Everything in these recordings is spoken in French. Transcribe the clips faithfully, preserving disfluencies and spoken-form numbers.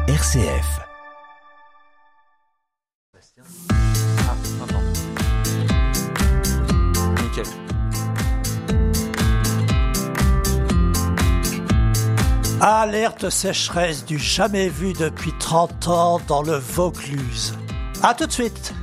R C F. Ah, attends. Nickel. Alerte sécheresse du jamais vu depuis trente ans dans le Vaucluse. À tout de suite.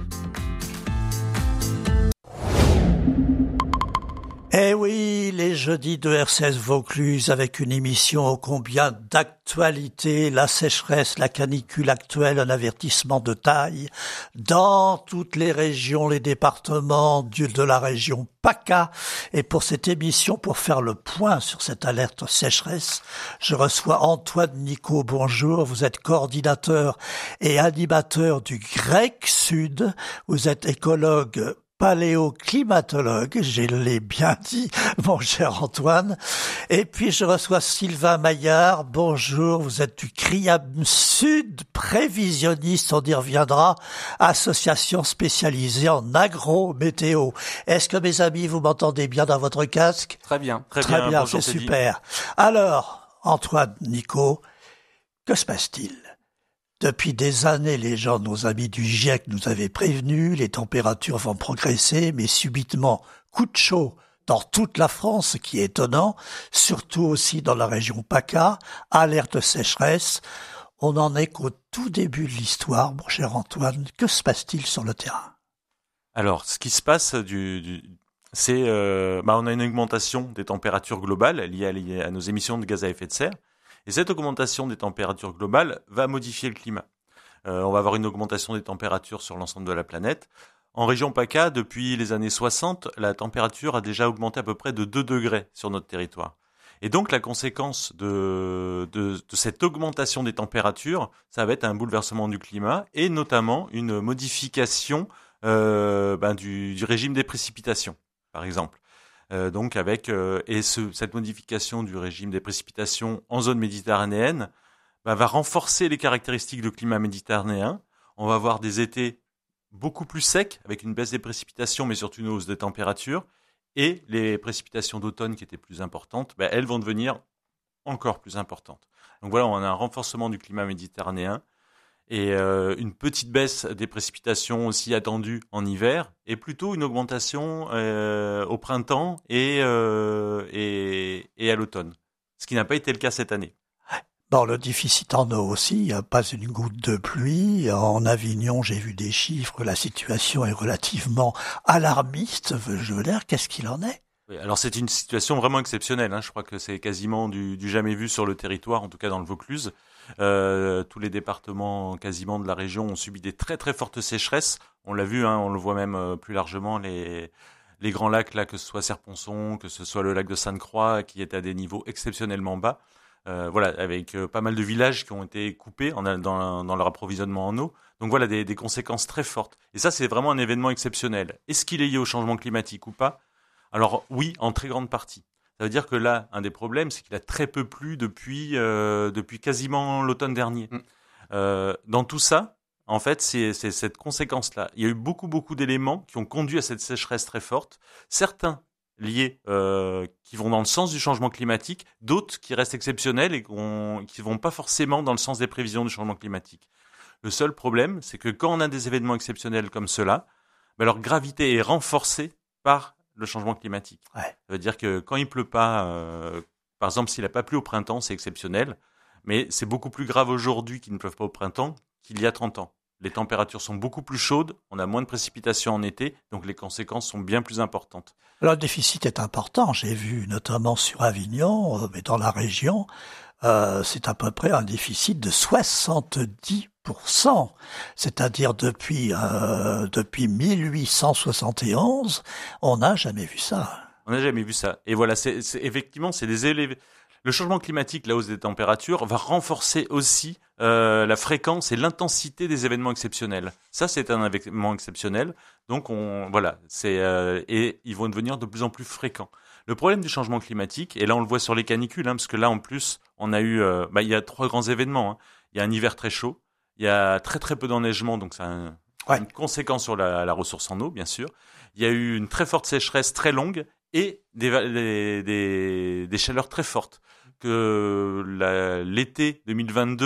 Eh oui, les jeudis de R C S Vaucluse avec une émission ô combien d'actualité, la sécheresse, la canicule actuelle, un avertissement de taille. Dans toutes les régions, les départements du- de la région PACA. Et pour cette émission, pour faire le point sur cette alerte sécheresse, je reçois Antoine Nicot. Bonjour, vous êtes coordinateur et animateur du Grec Sud. Vous êtes écologue paléoclimatologue, je l'ai bien dit, mon cher Antoine. Et puis je reçois Sylvain Maillard. Bonjour, vous êtes du C R I A M Sud, prévisionniste, on y reviendra, association spécialisée en agro-météo. Est-ce que mes amis, vous m'entendez bien dans votre casque? Très bien. Très, Très bien, bien, bonjour, c'est Teddy. super. Alors, Antoine Nicot, que se passe-t-il? Depuis des années, les gens, nos amis du GIEC nous avaient prévenus, les températures vont progresser, mais subitement, coup de chaud dans toute la France, ce qui est étonnant, surtout aussi dans la région PACA, alerte sécheresse. On n'en est qu'au tout début de l'histoire, mon cher Antoine. Que se passe-t-il sur le terrain? Alors, ce qui se passe, du, du- c'est, euh, bah, on a une augmentation des températures globales liées à, liées à nos émissions de gaz à effet de serre. Et cette augmentation des températures globales va modifier le climat. Euh, on va avoir une augmentation des températures sur l'ensemble de la planète. En région PACA, depuis les années soixante, la température a déjà augmenté à peu près de deux degrés sur notre territoire. Et donc, la conséquence de, de, de cette augmentation des températures, ça va être un bouleversement du climat et notamment une modification euh, ben, du, du régime des précipitations, par exemple. Euh, donc avec euh, et ce, cette modification du régime des précipitations en zone méditerranéenne bah, va renforcer les caractéristiques du climat méditerranéen. On va avoir des étés beaucoup plus secs avec une baisse des précipitations, mais surtout une hausse des températures. Et les précipitations d'automne qui étaient plus importantes, bah, elles vont devenir encore plus importantes. Donc voilà, on a un renforcement du climat méditerranéen et euh, une petite baisse des précipitations aussi attendue en hiver, et plutôt une augmentation euh, au printemps et, euh, et, et à l'automne, ce qui n'a pas été le cas cette année. Bon, le déficit en eau aussi, il n'y a pas une goutte de pluie. En Avignon, j'ai vu des chiffres, la situation est relativement alarmiste. Je veux dire, qu'est-ce qu'il en est? Oui, alors c'est une situation vraiment exceptionnelle, hein. Je crois que c'est quasiment du, du jamais vu sur le territoire, en tout cas dans le Vaucluse. Euh, tous les départements quasiment de la région ont subi des très très fortes sécheresses. On l'a vu, hein, on le voit même euh, plus largement, les, les grands lacs, là, que ce soit Serponçon, que ce soit le lac de Sainte-Croix, qui est à des niveaux exceptionnellement bas. Euh, voilà, avec euh, pas mal de villages qui ont été coupés en, dans, dans leur approvisionnement en eau. Donc voilà, des, des conséquences très fortes. Et ça, c'est vraiment un événement exceptionnel. Est-ce qu'il est lié au changement climatique ou pas? Alors oui, en très grande partie. Ça veut dire que là, un des problèmes, c'est qu'il a très peu plu depuis, euh, depuis quasiment l'automne dernier. Mm. Euh, dans tout ça, en fait, c'est, c'est cette conséquence-là. Il y a eu beaucoup, beaucoup d'éléments qui ont conduit à cette sécheresse très forte. Certains liés euh, qui vont dans le sens du changement climatique, d'autres qui restent exceptionnels et qui ne vont pas forcément dans le sens des prévisions du changement climatique. Le seul problème, c'est que quand on a des événements exceptionnels comme ceux-là, ben leur gravité est renforcée par le changement climatique. Ouais. Ça veut dire que quand il pleut pas, euh, par exemple, s'il n'a pas plu au printemps, c'est exceptionnel, mais c'est beaucoup plus grave aujourd'hui qu'il ne pleuve pas au printemps qu'il y a trente ans. Les températures sont beaucoup plus chaudes, on a moins de précipitations en été, donc les conséquences sont bien plus importantes. Alors, le déficit est important. J'ai vu notamment sur Avignon, euh, mais dans la région, euh, c'est à peu près un déficit de soixante-dix pour cent. C'est-à-dire depuis euh, depuis mille huit cent soixante et onze, on n'a jamais vu ça. On n'a jamais vu ça. Et voilà, c'est, c'est effectivement, c'est des élèves. Le changement climatique, la hausse des températures, va renforcer aussi euh, la fréquence et l'intensité des événements exceptionnels. Ça, c'est un événement exceptionnel. Donc, on, voilà, c'est euh, et ils vont devenir de plus en plus fréquents. Le problème du changement climatique, et là, on le voit sur les canicules, hein, parce que là, en plus, on a eu, euh, bah, il y a trois grands événements. Hein. Il y a un hiver très chaud, il y a très très peu d'enneigement, donc ça a un, ouais. une conséquence sur la, la ressource en eau, bien sûr. Il y a eu une très forte sécheresse très longue et des, des, des, des chaleurs très fortes. Que la, l'été deux mille vingt-deux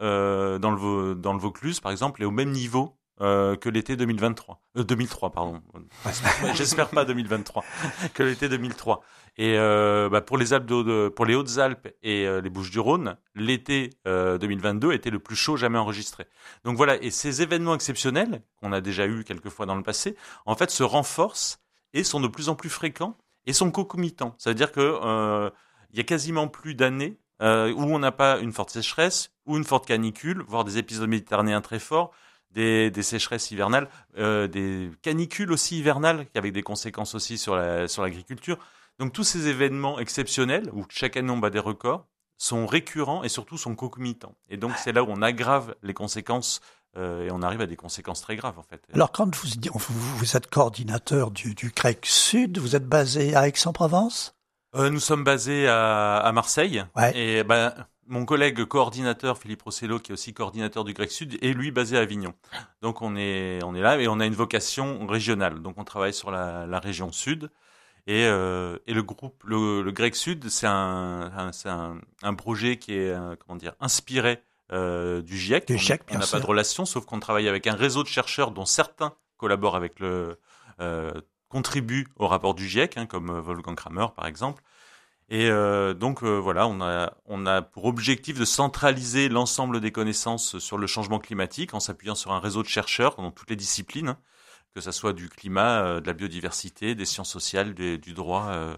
euh, dans le dans le Vaucluse, par exemple, est au même niveau euh, que l'été deux mille vingt-trois, euh, deux mille trois, pardon. J'espère pas deux mille vingt-trois, que l'été deux mille trois. Et euh, bah, pour les Alpes, de, pour les Hautes-Alpes et euh, les Bouches-du-Rhône, l'été euh, deux mille vingt-deux était le plus chaud jamais enregistré. Donc voilà, et ces événements exceptionnels qu'on a déjà eu quelques fois dans le passé, en fait, se renforcent et sont de plus en plus fréquents et sont concomitants. Ça veut dire que euh, il y a quasiment plus d'années euh, où on n'a pas une forte sécheresse ou une forte canicule, voire des épisodes méditerranéens très forts. Des, des sécheresses hivernales, euh, des canicules aussi hivernales, avec des conséquences aussi sur la, sur l'agriculture. Donc tous ces événements exceptionnels, où chaque année on bat des records, sont récurrents et surtout sont concomitants. Et donc c'est là où on aggrave les conséquences euh, et on arrive à des conséquences très graves en fait. Alors quand vous, vous, vous êtes coordinateur du, du GREC Sud, vous êtes basé à Aix-en-Provence ? euh, Nous sommes basés à, à Marseille. Ouais. Et ben... Mon collègue coordinateur, Philippe Rossello, qui est aussi coordinateur du GREC Sud, est lui basé à Avignon. Donc on est, on est là et on a une vocation régionale. Donc on travaille sur la, la région Sud. Et, euh, et le groupe, le, le GREC Sud, c'est un, un, c'est un, un projet qui est, euh, comment dire, inspiré euh, du GIEC. Du GIEC, bien on n'a pas de relation, sauf qu'on travaille avec un réseau de chercheurs dont certains collaborent avec le, euh, contribuent au rapport du GIEC, hein, comme Wolfgang Kramer par exemple. Et euh, donc euh, voilà, on a on a pour objectif de centraliser l'ensemble des connaissances sur le changement climatique en s'appuyant sur un réseau de chercheurs dans toutes les disciplines, hein, que ça soit du climat, euh, de la biodiversité, des sciences sociales, des, du droit, euh,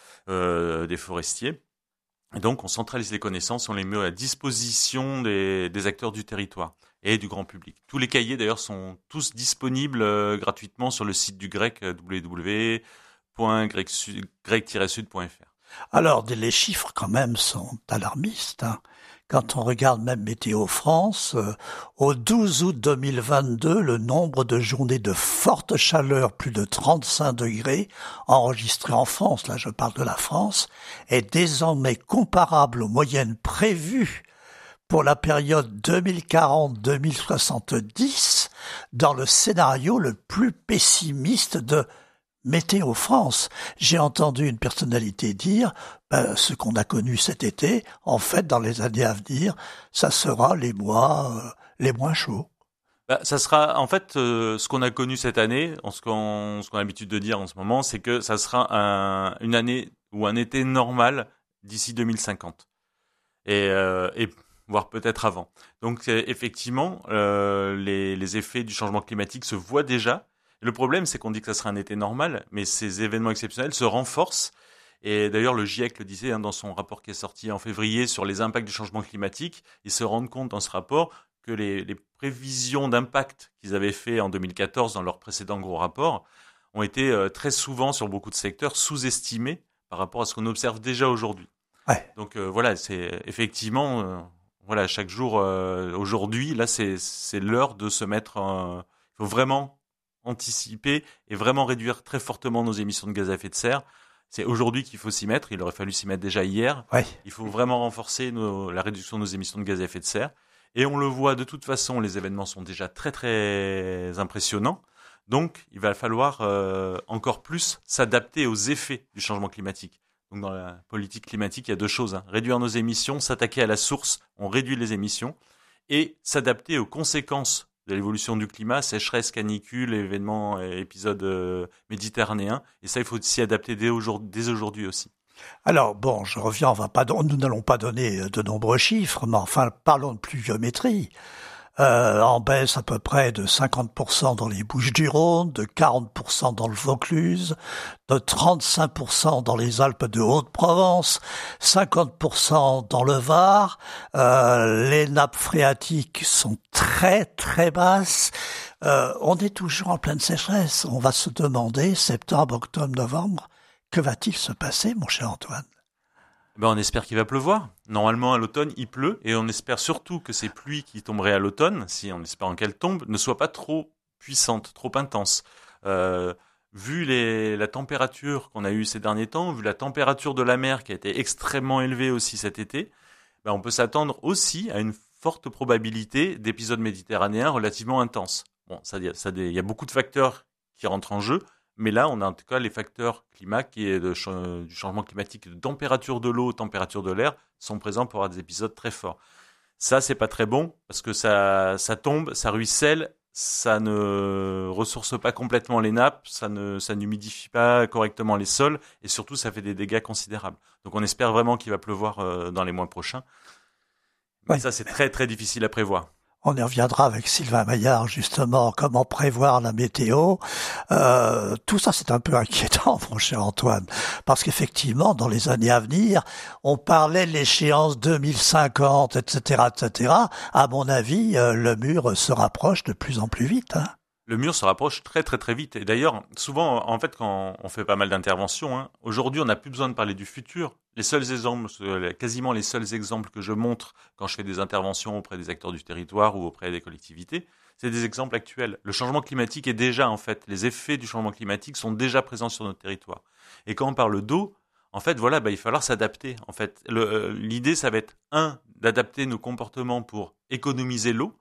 euh, des forestiers. Et donc on centralise les connaissances, on les met à disposition des, des acteurs du territoire et du grand public. Tous les cahiers d'ailleurs sont tous disponibles euh, gratuitement sur le site du GREC, w w w point grec tiret sud point f r. Alors, les chiffres quand même sont alarmistes. Hein. Quand on regarde même Météo France, euh, au douze août deux mille vingt-deux, le nombre de journées de forte chaleur, plus de trente-cinq degrés, enregistrées en France, là je parle de la France, est désormais comparable aux moyennes prévues pour la période deux mille quarante à deux mille soixante-dix dans le scénario le plus pessimiste de Météo France. J'ai entendu une personnalité dire ben, ce qu'on a connu cet été, en fait, dans les années à venir, ça sera les mois euh, les moins chauds. Bah, ça sera en fait euh, ce qu'on a connu cette année, ce qu'on ce qu'on a l'habitude de dire en ce moment, c'est que ça sera un, une année ou un été normal d'ici deux mille cinquante et, euh, et voire peut-être avant. Donc effectivement, euh, les, les effets du changement climatique se voient déjà. Le problème, c'est qu'on dit que ça sera un été normal, mais ces événements exceptionnels se renforcent. Et d'ailleurs, le GIEC le disait hein, dans son rapport qui est sorti en février sur les impacts du changement climatique. Ils se rendent compte dans ce rapport que les, les prévisions d'impact qu'ils avaient fait en deux mille quatorze dans leur précédent gros rapport ont été euh, très souvent, sur beaucoup de secteurs, sous-estimées par rapport à ce qu'on observe déjà aujourd'hui. Ouais. Donc euh, voilà, c'est effectivement, euh, voilà, chaque jour, euh, aujourd'hui, là, c'est, c'est l'heure de se mettre. Il euh, faut vraiment anticiper et vraiment réduire très fortement nos émissions de gaz à effet de serre. C'est aujourd'hui qu'il faut s'y mettre. Il aurait fallu s'y mettre déjà hier. Ouais. Il faut vraiment renforcer nos, la réduction de nos émissions de gaz à effet de serre. Et on le voit de toute façon, les événements sont déjà très très impressionnants. Donc, il va falloir euh, encore plus s'adapter aux effets du changement climatique. Donc, dans la politique climatique, il y a deux choses. Hein. Réduire nos émissions, s'attaquer à la source, on réduit les émissions, et s'adapter aux conséquences de l'évolution du climat, sécheresse, canicule, événements, épisodes euh, méditerranéens. Et ça, il faut s'y adapter dès aujourd'hui, dès aujourd'hui aussi. Alors, bon, je reviens, on va pas, nous n'allons pas donner de nombreux chiffres, mais enfin, parlons de pluviométrie. Euh, en baisse à peu près de cinquante pour cent dans les Bouches-du-Rhône, de quarante pour cent dans le Vaucluse, de trente-cinq pour cent dans les Alpes de Haute-Provence, cinquante pour cent dans le Var. Euh, les nappes phréatiques sont très très basses. Euh, on est toujours en pleine sécheresse. On va se demander, septembre, octobre, novembre, que va-t-il se passer, mon cher Antoine ? Ben, on espère qu'il va pleuvoir. Normalement, à l'automne, il pleut. Et on espère surtout que ces pluies qui tomberaient à l'automne, si en espérant qu'elles tombent, ne soient pas trop puissantes, trop intenses. Euh, vu les, la température qu'on a eue ces derniers temps, vu la température de la mer qui a été extrêmement élevée aussi cet été, ben, on peut s'attendre aussi à une forte probabilité d'épisodes méditerranéens relativement intenses. Bon, ça, ça, il y a beaucoup de facteurs qui rentrent en jeu. Mais là, on a en tout cas les facteurs climat qui est de ch- du changement climatique, de température de l'eau, température de l'air, sont présents pour avoir des épisodes très forts. Ça, c'est pas très bon parce que ça, ça tombe, ça ruisselle, ça ne ressource pas complètement les nappes, ça ne, ça n'humidifie pas correctement les sols et surtout, ça fait des dégâts considérables. Donc, on espère vraiment qu'il va pleuvoir euh, dans les mois prochains. Mais Oui. ça, c'est très, très difficile à prévoir. On y reviendra avec Sylvain Maillard, justement, comment prévoir la météo. Euh, tout ça, c'est un peu inquiétant, mon cher Antoine, parce qu'effectivement, dans les années à venir, on parlait de l'échéance deux mille cinquante, et cetera, et cetera. À mon avis, euh, le mur se rapproche de plus en plus vite, hein. Le mur se rapproche très très très vite. Et d'ailleurs, souvent, en fait, quand on fait pas mal d'interventions, hein, aujourd'hui, on n'a plus besoin de parler du futur. Les seuls exemples, quasiment les seuls exemples que je montre quand je fais des interventions auprès des acteurs du territoire ou auprès des collectivités, c'est des exemples actuels. Le changement climatique est déjà, en fait, les effets du changement climatique sont déjà présents sur notre territoire. Et quand on parle d'eau, en fait, voilà, bah, il va falloir s'adapter. En fait, le, l'idée, ça va être, un, d'adapter nos comportements pour économiser l'eau.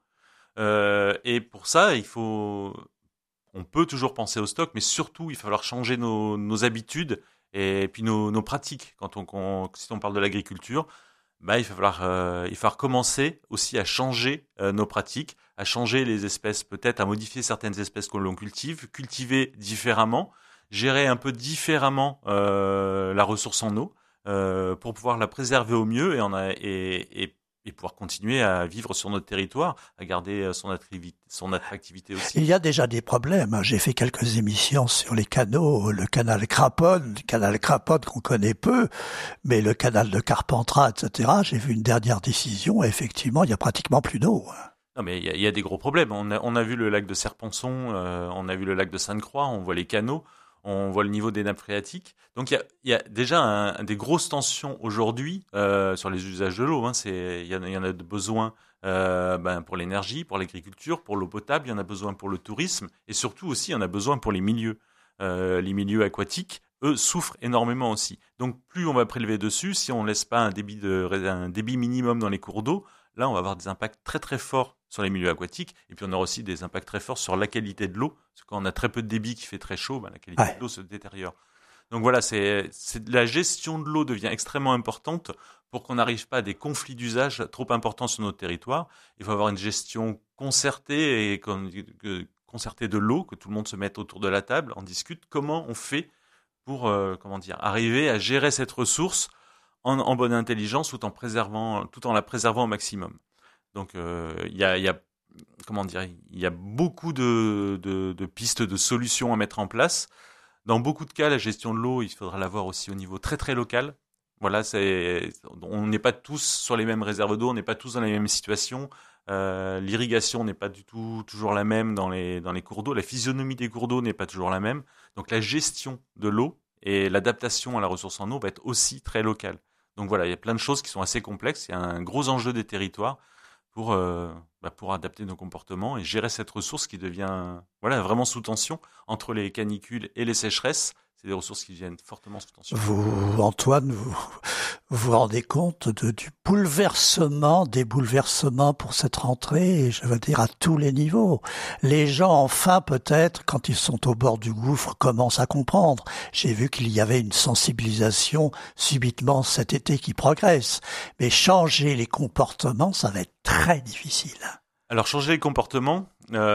Euh, et pour ça, il faut, on peut toujours penser au stock, mais surtout, il va falloir changer nos, nos habitudes et puis nos, nos pratiques. Quand on, on, si on parle de l'agriculture, bah, il va falloir, euh, il va falloir commencer aussi à changer euh, nos pratiques, à changer les espèces, peut-être à modifier certaines espèces que l'on cultive, cultiver différemment, gérer un peu différemment euh, la ressource en eau euh, pour pouvoir la préserver au mieux et, en a, et, et et pouvoir continuer à vivre sur notre territoire, à garder son attractivité, son attractivité aussi. Il y a déjà des problèmes. J'ai fait quelques émissions sur les canaux, le canal Craponne, le canal Craponne qu'on connaît peu, mais le canal de Carpentras, et cetera. J'ai vu une dernière décision et effectivement, il y a pratiquement plus d'eau. Non, mais il y a, il y a des gros problèmes. On a, on a vu le lac de Serponçon, euh, on a vu le lac de Sainte-Croix, on voit les canaux, on voit le niveau des nappes phréatiques. Donc il y a, il y a déjà un, un des grosses tensions aujourd'hui euh, sur les usages de l'eau. Hein. C'est, il y, en a, il y en a de besoin euh, ben, pour l'énergie, pour l'agriculture, pour l'eau potable. Il y en a besoin pour le tourisme et surtout aussi il y en a besoin pour les milieux. Euh, les milieux aquatiques, eux, souffrent énormément aussi. Donc plus on va prélever dessus, si on ne laisse pas un débit, de, un débit minimum dans les cours d'eau, là on va avoir des impacts très très forts sur les milieux aquatiques, et puis on aura aussi des impacts très forts sur la qualité de l'eau, parce que quand on a très peu de débit qui fait très chaud, ben, la qualité ouais. de l'eau se détériore. Donc voilà, c'est, c'est, la gestion de l'eau devient extrêmement importante pour qu'on n'arrive pas à des conflits d'usage trop importants sur notre territoire. Il faut avoir une gestion concertée et concertée de l'eau, que tout le monde se mette autour de la table, en discute comment on fait pour euh, comment dire, arriver à gérer cette ressource en, en bonne intelligence tout en, préservant, tout en la préservant au maximum. Donc il euh, y, a, y a comment dire, il y a beaucoup de, de, de pistes, de solutions à mettre en place. Dans beaucoup de cas, la gestion de l'eau, il faudra l'avoir aussi au niveau très très local. Voilà, c'est, on n'est pas tous sur les mêmes réserves d'eau, on n'est pas tous dans les mêmes situations. Euh, l'irrigation n'est pas du tout toujours la même dans les dans les cours d'eau. La physionomie des cours d'eau n'est pas toujours la même. Donc la gestion de l'eau et l'adaptation à la ressource en eau va être aussi très locale. Donc voilà, il y a plein de choses qui sont assez complexes. Il y a un gros enjeu des territoires pour euh, bah pour adapter nos comportements et gérer cette ressource qui devient voilà vraiment sous tension entre les canicules et les sécheresses. C'est des ressources qui viennent fortement sous tension. Vous, Antoine, vous vous rendez compte de, du bouleversement, des bouleversements pour cette rentrée, je veux dire à tous les niveaux. Les gens, enfin, peut-être, quand ils sont au bord du gouffre, commencent à comprendre. J'ai vu qu'il y avait une sensibilisation subitement cet été qui progresse. Mais changer les comportements, ça va être très difficile. Alors, changer les comportements,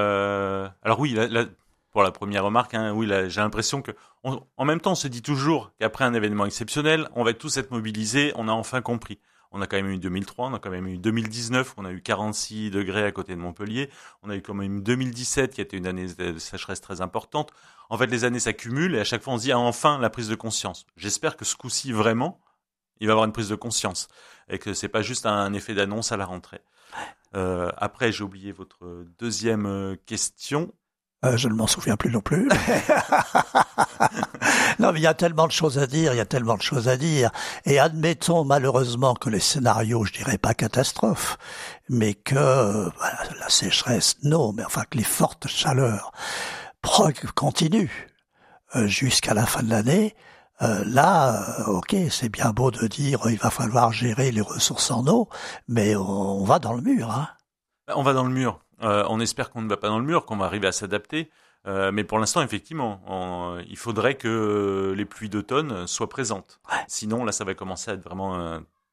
euh, alors oui, la, la, pour la première remarque, hein, oui, là, j'ai l'impression que, on, en même temps, on se dit toujours qu'après un événement exceptionnel, on va tous être mobilisés, on a enfin compris. On a quand même eu deux mille trois, on a quand même eu deux mille dix-neuf, on a eu quarante-six degrés à côté de Montpellier, on a eu quand même deux mille dix-sept qui a été une année de sécheresse très importante. En fait, les années s'accumulent et à chaque fois on se dit ah, enfin la prise de conscience. J'espère que ce coup-ci vraiment, il va y avoir une prise de conscience et que c'est pas juste un effet d'annonce à la rentrée. Euh, après, j'ai oublié votre deuxième question. Euh, je ne m'en souviens plus non plus. Non, mais il y a tellement de choses à dire, il y a tellement de choses à dire. Et admettons malheureusement que les scénarios, je dirais pas catastrophe, mais que euh, voilà, la sécheresse, non, mais enfin que les fortes chaleurs continuent euh, jusqu'à la fin de l'année. Euh, là, euh, ok, c'est bien beau de dire il va falloir gérer les ressources en eau, mais on, on va dans le mur, hein. On va dans le mur. Euh, on espère qu'on ne va pas dans le mur, qu'on va arriver à s'adapter. Euh, mais pour l'instant, effectivement, on, il faudrait que les pluies d'automne soient présentes. Ouais. Sinon, là, ça va commencer à être vraiment euh,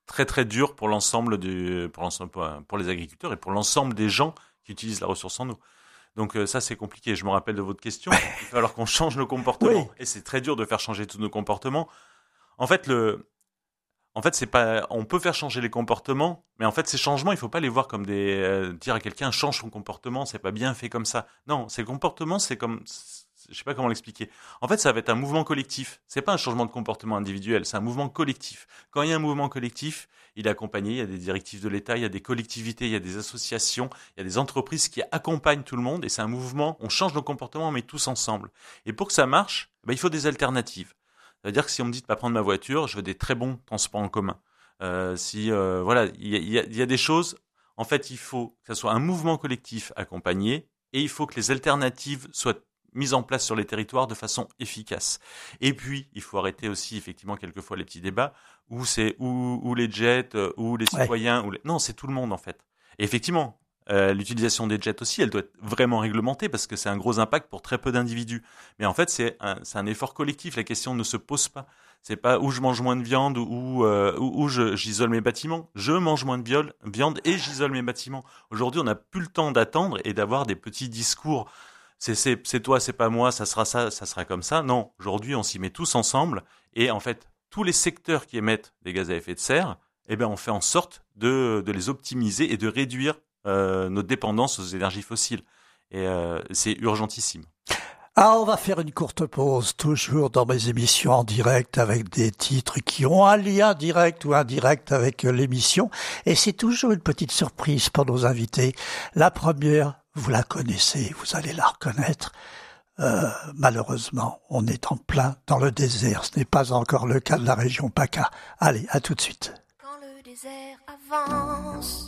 très très dur pour l'ensemble du, pour l'ensemble, pour les agriculteurs et pour l'ensemble des gens qui utilisent la ressource en eau. Donc euh, ça c'est compliqué. Je me rappelle de votre question. Il va falloir qu'on change nos comportements oui. et c'est très dur de faire changer tous nos comportements. En fait le En fait, c'est pas. On peut faire changer les comportements, mais en fait, ces changements, il faut pas les voir comme des. Euh, dire à quelqu'un change son comportement, c'est pas bien fait comme ça. Non, ces comportements, c'est comme. Je sais pas comment l'expliquer. En fait, ça va être un mouvement collectif. C'est pas un changement de comportement individuel, c'est un mouvement collectif. Quand il y a un mouvement collectif, il est accompagné. Il y a des directives de l'État, il y a des collectivités, il y a des associations, il y a des entreprises qui accompagnent tout le monde. Et c'est un mouvement. On change nos comportements, mais tous ensemble. Et pour que ça marche, ben, il faut des alternatives. C'est-à-dire que si on me dit de pas prendre ma voiture, je veux des très bons transports en commun. Euh, si euh, voilà, il y, y, y a des choses. En fait, il faut que ça soit un mouvement collectif accompagné, et il faut que les alternatives soient mises en place sur les territoires de façon efficace. Et puis, il faut arrêter aussi effectivement quelquefois les petits débats où c'est où, où les jets, où les citoyens, ouais. où les... non, c'est tout le monde en fait. Et effectivement. Euh, l'utilisation des jets aussi, elle doit être vraiment réglementée parce que c'est un gros impact pour très peu d'individus. Mais en fait, c'est un, c'est un effort collectif. La question ne se pose pas. C'est pas où je mange moins de viande ou euh, où, où je, j'isole mes bâtiments. Je mange moins de viol, viande et j'isole mes bâtiments. Aujourd'hui, on n'a plus le temps d'attendre et d'avoir des petits discours. C'est, c'est, c'est toi, c'est pas moi, ça sera ça, ça sera comme ça. Non, aujourd'hui, on s'y met tous ensemble. Et en fait, tous les secteurs qui émettent des gaz à effet de serre, eh ben, on fait en sorte de, de les optimiser et de réduire Euh, notre dépendance aux énergies fossiles. Et euh, c'est urgentissime. Ah, on va faire une courte pause, toujours dans mes émissions en direct, avec des titres qui ont un lien direct ou indirect avec l'émission. Et c'est toujours une petite surprise pour nos invités. La première, vous la connaissez, vous allez la reconnaître. Euh, malheureusement, on est en plein dans le désert. Ce n'est pas encore le cas de la région PACA. Allez, à tout de suite. Quand le désert avance,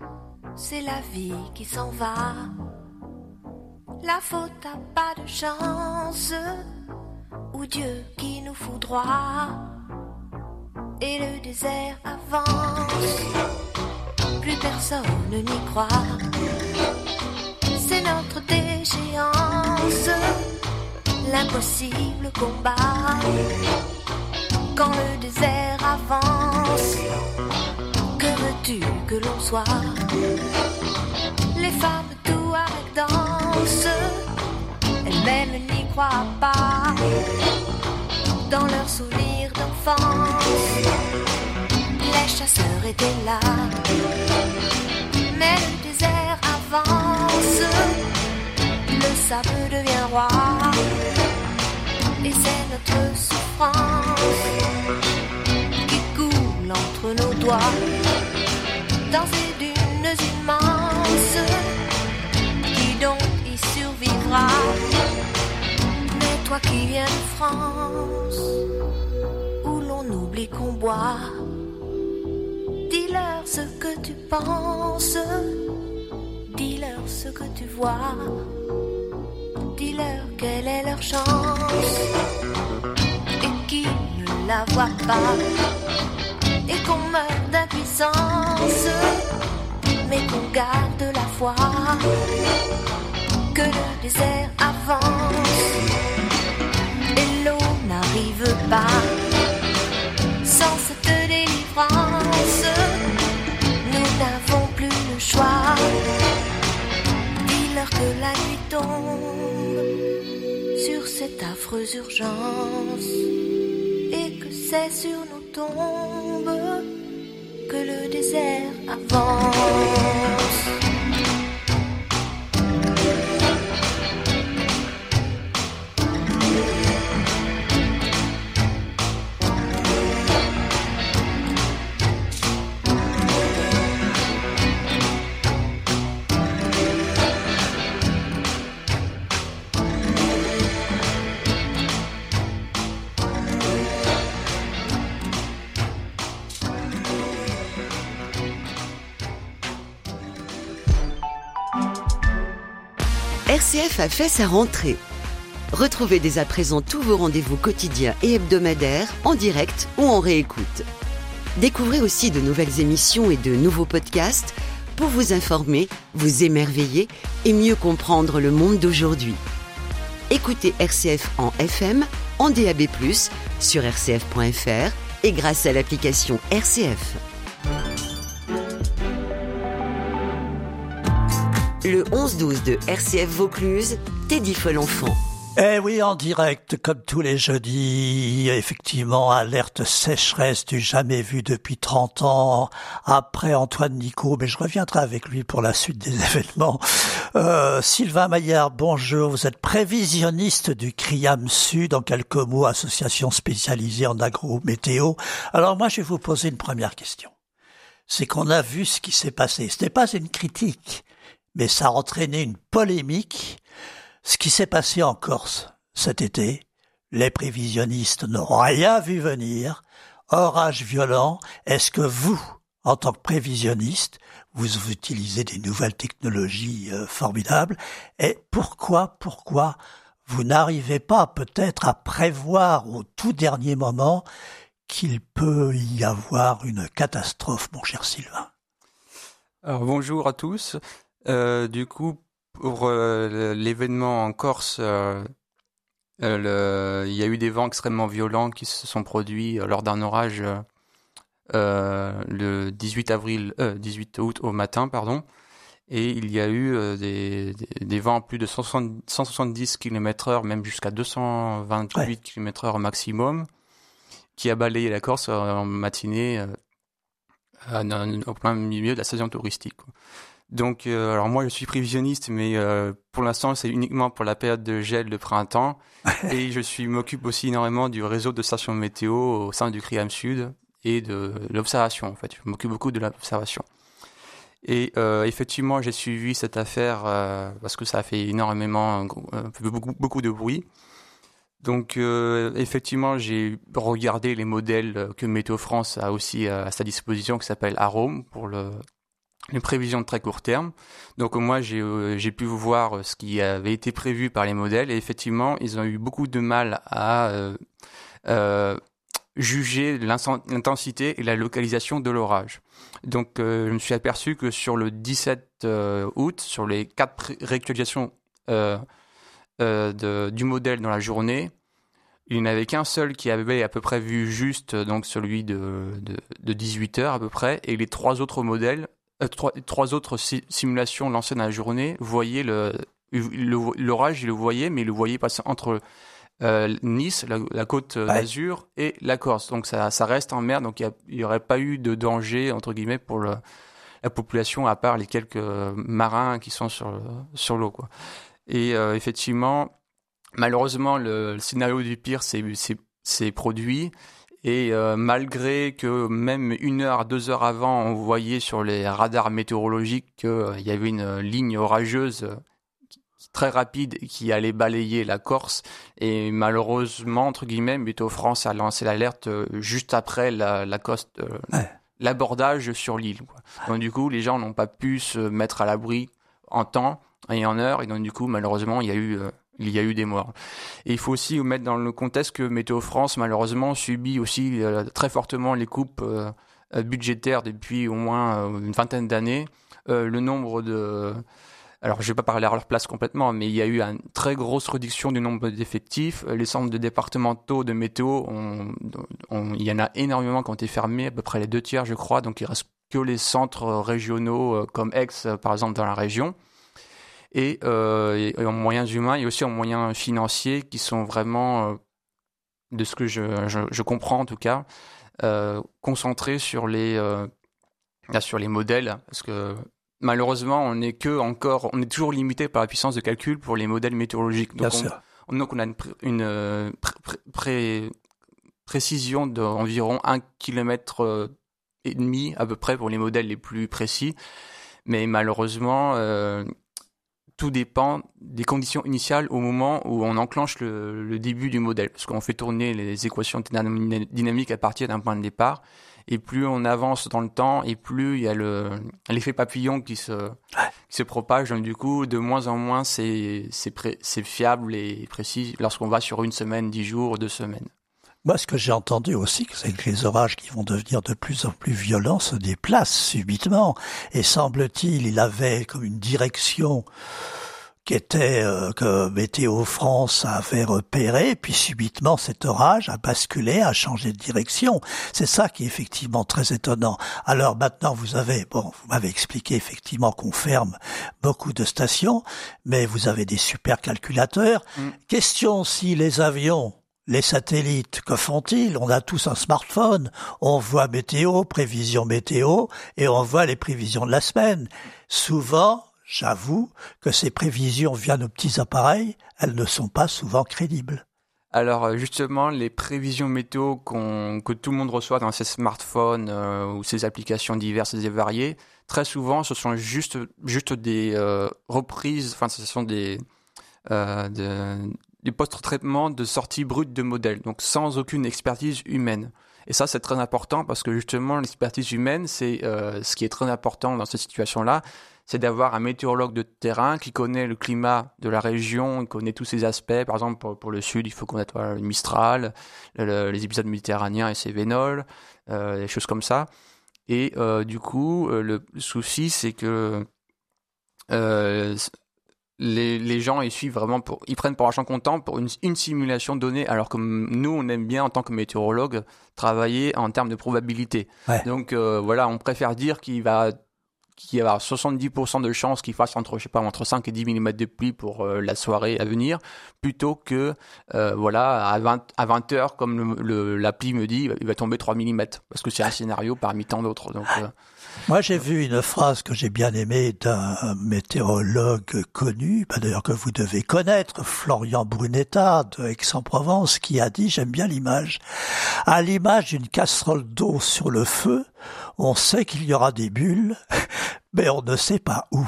c'est la vie qui s'en va. La faute a pas de chance, ou Dieu qui nous foudroie. Et le désert avance, plus personne n'y croit. C'est notre déchéance, l'impossible combat. Quand le désert avance, que veux-tu que l'on soit? Les femmes tout avec danse, elles-mêmes n'y croient pas. Dans leurs souvenirs d'enfance, les chasseurs étaient là. Mais le désert avance, le sable devient roi. Et c'est notre souffrance qui coule entre nos doigts. Dans ces dunes immenses, qui donc y survivra? Mais toi qui viens de France, où l'on oublie qu'on boit, dis-leur ce que tu penses, dis-leur ce que tu vois, dis-leur quelle est leur chance, et qui ne la voit pas, et qu'on meurt d'impuissance, mais qu'on garde la foi, que le désert avance, et l'eau n'arrive pas, sans cette délivrance, nous n'avons plus le choix, dis-leur que la nuit tombe sur cette affreuse urgence, et que c'est sur nos tombes que le désert avance. R C F a fait sa rentrée. Retrouvez dès à présent tous vos rendez-vous quotidiens et hebdomadaires en direct ou en réécoute. Découvrez aussi de nouvelles émissions et de nouveaux podcasts pour vous informer, vous émerveiller et mieux comprendre le monde d'aujourd'hui. Écoutez R C F en F M, en D A B plus, sur r c f point f r et grâce à l'application R C F. Le onze douze de R C F Vaucluse, Teddy Folenfant. Eh oui, en direct, comme tous les jeudis, effectivement, alerte sécheresse du jamais vu depuis trente ans, après Antoine Nicot, mais je reviendrai avec lui pour la suite des événements. Euh, Sylvain Maillard, bonjour, vous êtes prévisionniste du CRIAM Sud, en quelques mots, association spécialisée en agro-météo. Alors moi, je vais vous poser une première question. C'est qu'on a vu ce qui s'est passé. Ce n'est pas une critique, mais ça a entraîné une polémique. Ce qui s'est passé en Corse cet été, les prévisionnistes n'ont rien vu venir. Orage violent. Est-ce que vous, en tant que prévisionniste, vous utilisez des nouvelles technologies euh, formidables? Et pourquoi, pourquoi vous n'arrivez pas peut-être à prévoir au tout dernier moment qu'il peut y avoir une catastrophe, mon cher Sylvain? Alors bonjour à tous. Euh, du coup, pour euh, l'événement en Corse, euh, euh, le, il y a eu des vents extrêmement violents qui se sont produits lors d'un orage euh, le dix-huit avril, euh, dix-huit août au matin, pardon. Et il y a eu euh, des, des, des vents à plus de cent soixante-dix kilomètres heure, même jusqu'à deux cent vingt-huit ouais. kilomètres heure maximum, qui a balayé la Corse en matinée euh, au plein milieu de la saison touristique, quoi. Donc, euh, alors moi je suis prévisionniste, mais euh, pour l'instant c'est uniquement pour la période de gel de printemps. Et je suis m'occupe aussi énormément du réseau de stations météo au sein du CRIAM Sud et de l'observation. En fait, je m'occupe beaucoup de l'observation. Et euh, effectivement, j'ai suivi cette affaire euh, parce que ça a fait énormément, euh, beaucoup, beaucoup de bruit. Donc, euh, effectivement, j'ai regardé les modèles que Météo France a aussi à sa disposition, qui s'appelle Arome pour le les prévisions de très court terme. Donc moi, j'ai, euh, j'ai pu voir ce qui avait été prévu par les modèles et effectivement, ils ont eu beaucoup de mal à euh, euh, juger l'intensité et la localisation de l'orage. Donc euh, je me suis aperçu que sur le dix-sept août, sur les quatre réactualisations euh, euh, de, du modèle dans la journée, il n'y en avait qu'un seul qui avait à peu près vu juste, donc celui de, de, de dix-huit heures à peu près, et les trois autres modèles Euh, trois, trois autres si- simulations lancées dans la journée, voyaient le, le, l'orage, ils le voyaient, mais ils le voyaient passer entre euh, Nice, la, la côte ouais. d'Azur, et la Corse. Donc ça, ça reste en mer, donc il n'y aurait pas eu de danger, entre guillemets, pour le, la population, à part les quelques marins qui sont sur, sur l'eau, quoi. Et euh, effectivement, malheureusement, le, le scénario du pire s'est, s'est, s'est produit. Et euh, malgré que même une heure, deux heures avant, on voyait sur les radars météorologiques qu'il euh, y avait une euh, ligne orageuse euh, très rapide qui allait balayer la Corse. Et malheureusement, entre guillemets, Météo France a lancé l'alerte euh, juste après la, la coste, euh, ouais. l'abordage sur l'île, quoi. Donc du coup, les gens n'ont pas pu se mettre à l'abri en temps et en heure. Et donc du coup, malheureusement, il y a eu... Euh, il y a eu des morts. Et il faut aussi mettre dans le contexte que Météo France, malheureusement, subit aussi euh, très fortement les coupes euh, budgétaires depuis au moins euh, une vingtaine d'années. Euh, le nombre de... Alors, je ne vais pas parler à leur place complètement, mais il y a eu une très grosse réduction du nombre d'effectifs. Les centres de départementaux de météo, on, on, il y en a énormément qui ont été fermés, à peu près les deux tiers, je crois. Donc, il ne reste que les centres régionaux euh, comme Aix, par exemple, dans la région. Et, euh, et en moyens humains et aussi en moyens financiers qui sont vraiment, euh, de ce que je, je, je comprends en tout cas, euh, concentrés sur les, euh, sur les modèles, parce que malheureusement on est que encore, on est toujours limité par la puissance de calcul pour les modèles météorologiques. Donc, Bien on, sûr. On, donc on a une, une pré, pré, pré, précision d'environ un kilomètre et demi à peu près pour les modèles les plus précis, mais malheureusement euh, tout dépend des conditions initiales au moment où on enclenche le, le début du modèle. Parce qu'on fait tourner les équations dynamiques à partir d'un point de départ. Et plus on avance dans le temps, et plus il y a le, l'effet papillon qui se, qui se propage. Donc du coup, de moins en moins, c'est, c'est, pré, c'est fiable et précis lorsqu'on va sur une semaine, dix jours, deux semaines. Moi, ce que j'ai entendu aussi, c'est que les orages qui vont devenir de plus en plus violents se déplacent subitement. Et semble-t-il, il avait comme une direction qui était euh, que Météo France avait repéré, puis subitement cet orage a basculé, a changé de direction. C'est ça qui est effectivement très étonnant. Alors maintenant vous avez, bon, vous m'avez expliqué effectivement qu'on ferme beaucoup de stations, mais vous avez des super calculateurs. Mm. Question si les avions, les satellites, que font-ils? On a tous un smartphone, on voit météo, prévision météo, et on voit les prévisions de la semaine. Souvent, j'avoue que ces prévisions via nos petits appareils, elles ne sont pas souvent crédibles. Alors justement, les prévisions météo qu'on, que tout le monde reçoit dans ses smartphones euh, ou ses applications diverses et variées, très souvent, ce sont juste, juste des euh, reprises, enfin ce sont des... Euh, de, du post-traitement de sortie brute de modèles, donc sans aucune expertise humaine. Et ça, c'est très important parce que justement, l'expertise humaine, c'est euh, ce qui est très important dans cette situation-là, c'est d'avoir un météorologue de terrain qui connaît le climat de la région, qui connaît tous ces aspects. Par exemple, pour, pour le sud, il faut connaître voilà, le Mistral, le, le, les épisodes méditerranéens et ses vénols, euh, des choses comme ça. Et euh, du coup, euh, le souci, c'est que euh, Les, les gens ils suivent vraiment pour, ils prennent pour argent comptant pour une, une simulation donnée, alors que nous on aime bien en tant que météorologue travailler en termes de probabilité. Ouais. Donc euh, voilà, on préfère dire qu'il va qu'il y a soixante-dix pour cent de chances qu'il fasse entre je sais pas entre cinq et dix millimètres de pluie pour euh, la soirée à venir, plutôt que euh, voilà à vingt à vingt heures comme le, le, l'appli me dit il va tomber trois millimètres parce que c'est un scénario parmi tant d'autres. Donc euh, moi, j'ai vu une phrase que j'ai bien aimée d'un météorologue connu, bah d'ailleurs que vous devez connaître, Florian Brunetta de Aix-en-Provence, qui a dit, j'aime bien l'image, à l'image d'une casserole d'eau sur le feu, on sait qu'il y aura des bulles, mais on ne sait pas où.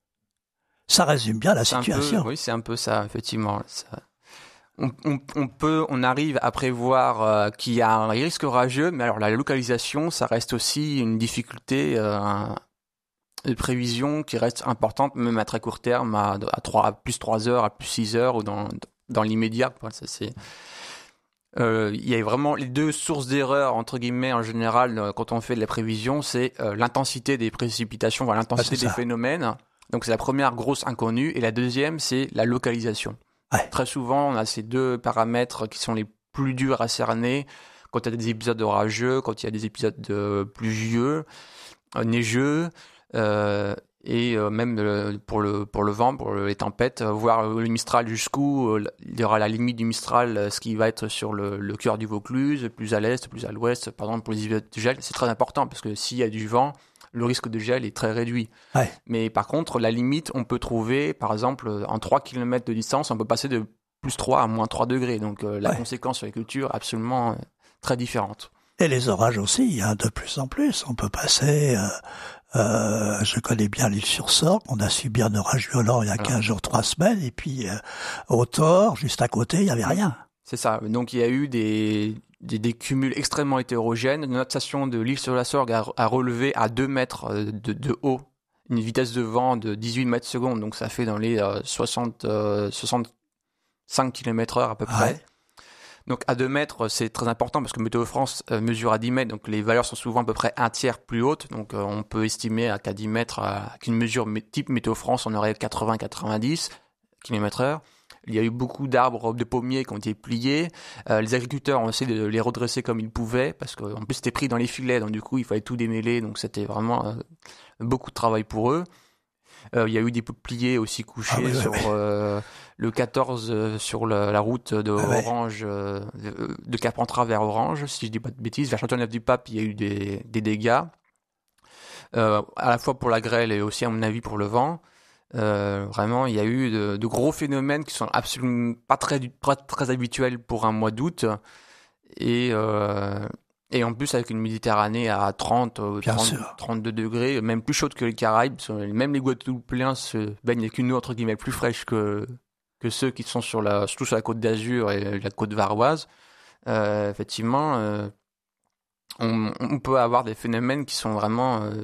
Ça résume bien la c'est situation. Un peu, oui, c'est un peu ça, effectivement. Ça... On, on, on peut, on arrive à prévoir euh, qu'il y a un risque orageux, mais alors la localisation, ça reste aussi une difficulté euh, de prévision qui reste importante, même à très court terme, à, à, trois, à plus trois heures, à plus six heures, ou dans, dans l'immédiat. Ça, c'est... Euh, il y a vraiment les deux sources d'erreur entre guillemets en général quand on fait de la prévision, c'est euh, l'intensité des précipitations, voilà, l'intensité ah, des ça. phénomènes. Donc c'est la première grosse inconnue, et la deuxième, c'est la localisation. Ouais. Très souvent, on a ces deux paramètres qui sont les plus durs à cerner quand il y a des épisodes orageux, quand il y a des épisodes de pluvieux, euh, neigeux, euh, et euh, même euh, pour le pour le vent, pour les tempêtes, euh, voir le Mistral jusqu'où euh, il y aura la limite du Mistral, euh, ce qui va être sur le, le cœur du Vaucluse, plus à l'est, plus à l'ouest. Par exemple, pour les épisodes de gel, c'est très important parce que s'il y a du vent, le risque de gel est très réduit. Ouais. Mais par contre, la limite, on peut trouver, par exemple, en trois kilomètres de distance, on peut passer de plus trois à moins trois degrés. Donc, euh, la ouais. conséquence sur les cultures, absolument euh, très différente. Et les orages aussi, hein, de plus en plus. On peut passer... Euh, euh, je connais bien l'île sur Sorgue. On a subi un orage violent il y a quinze jours, trois semaines. Et puis, euh, au Thor, juste à côté, il n'y avait rien. C'est ça. Donc, il y a eu des... Des, des cumuls extrêmement hétérogènes. Notre station de l'île sur la Sorgue a, a relevé à deux mètres de, de haut une vitesse de vent de dix-huit mètres secondes, donc ça fait dans les euh, soixante, euh, soixante-cinq kilomètres heure à peu près. Ouais. Donc à deux mètres, c'est très important parce que Météo France euh, mesure à dix mètres, donc les valeurs sont souvent à peu près un tiers plus hautes. Donc euh, on peut estimer à, qu'à dix mètres, euh, qu'une mesure type Météo France, on aurait quatre-vingts à quatre-vingt-dix kilomètres heure. Il y a eu beaucoup d'arbres de pommiers qui ont été pliés. Euh, les agriculteurs ont essayé de les redresser comme ils pouvaient parce qu'en plus c'était pris dans les filets, donc du coup il fallait tout démêler, donc c'était vraiment euh, beaucoup de travail pour eux. Euh, il y a eu des peupliers aussi couchés ah oui, sur oui. Euh, le quatorze euh, sur la, la route de ah Orange, oui. euh, de Carpentras vers Orange, si je dis pas de bêtises. Vers Châteauneuf-du-Pape, il y a eu des, des dégâts, euh, à la fois pour la grêle et aussi à mon avis pour le vent. Euh, vraiment, il y a eu de, de gros phénomènes qui sont absolument pas très, pas très habituels pour un mois d'août, et euh, et en plus avec une Méditerranée à trente, trente trente-deux degrés, même plus chaude que les Caraïbes. Même les Guadeloupéens se baignent avec une eau entre guillemets plus fraîche que que ceux qui sont sur la, surtout sur la côte d'Azur et la côte varoise. Euh, effectivement, euh, on, on peut avoir des phénomènes qui sont vraiment euh,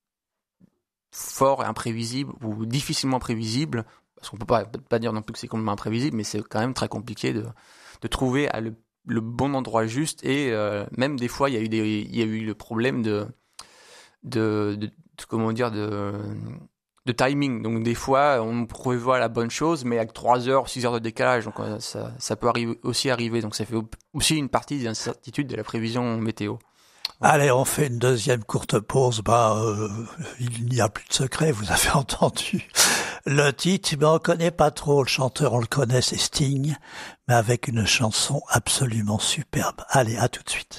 fort et imprévisible ou difficilement prévisible, parce qu'on peut pas, peut pas dire non plus que c'est complètement imprévisible, mais c'est quand même très compliqué de, de trouver à le, le bon endroit juste, et euh, même des fois il y a eu des, il y a eu le problème de, de, de, de comment dire, de, de timing. Donc des fois, on prévoit la bonne chose, mais avec trois heures, six heures de décalage. Donc ça, ça peut arriver, aussi arriver. Donc ça fait aussi une partie des incertitudes de la prévision météo. Allez, on fait une deuxième courte pause. Bah, euh, il n'y a plus de secret, vous avez entendu le titre, mais on connaît pas trop. Le chanteur, on le connaît, c'est Sting, mais avec une chanson absolument superbe. Allez, à tout de suite.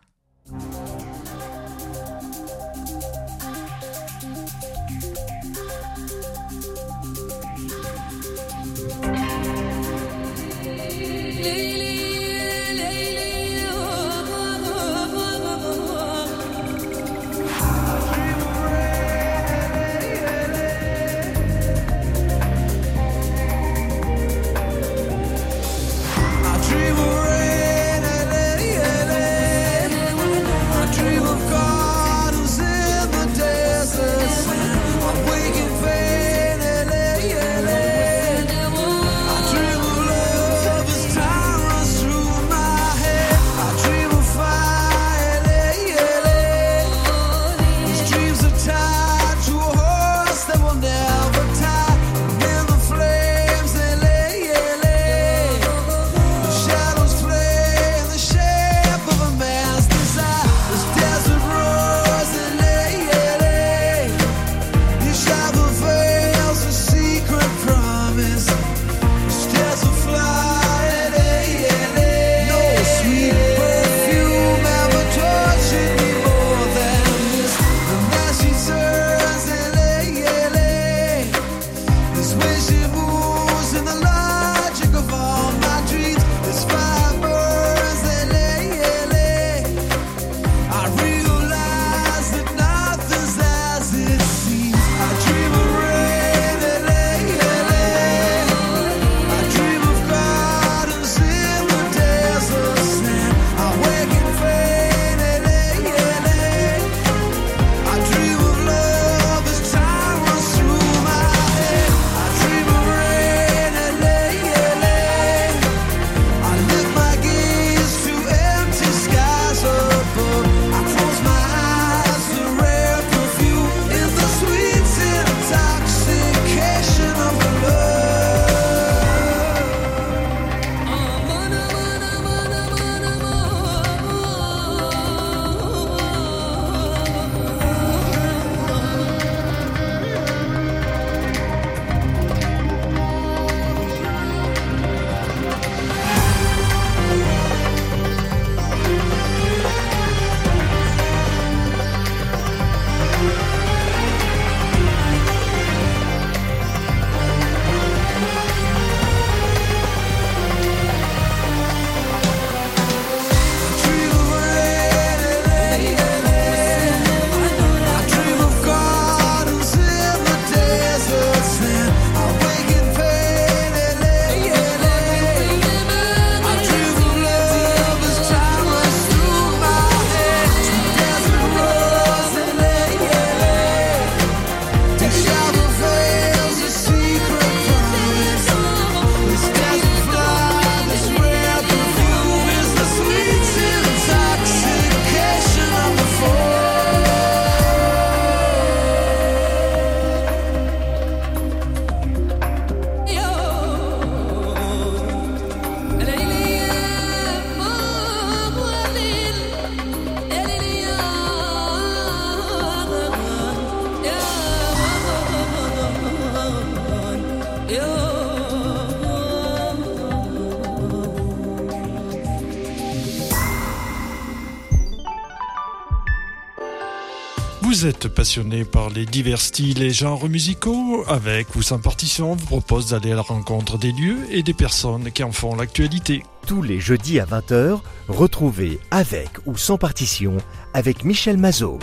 Vous êtes passionné par les divers styles et genres musicaux? Avec ou sans partition, on vous propose d'aller à la rencontre des lieux et des personnes qui en font l'actualité. Tous les jeudis à vingt heures, retrouvez Avec ou sans partition avec Michel Mazot.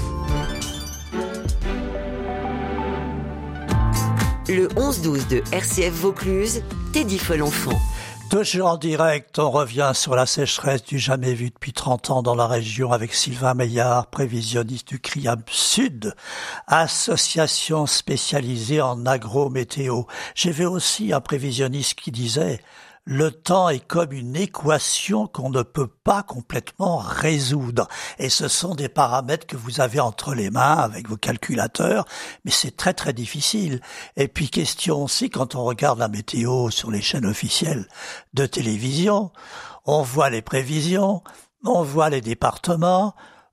Le onze douze de R C F Vaucluse, Teddy Folenfant. Toujours en direct, on revient sur la sécheresse du jamais vu depuis trente ans dans la région avec Sylvain Meillard, prévisionniste du CRIAM Sud, association spécialisée en agrométéo. J'ai vu aussi un prévisionniste qui disait le temps est comme une équation qu'on ne peut pas complètement résoudre. Et ce sont des paramètres que vous avez entre les mains avec vos calculateurs, mais c'est très très difficile. Et puis question aussi, quand on regarde la météo sur les chaînes officielles de télévision, on voit les prévisions, on voit les départements,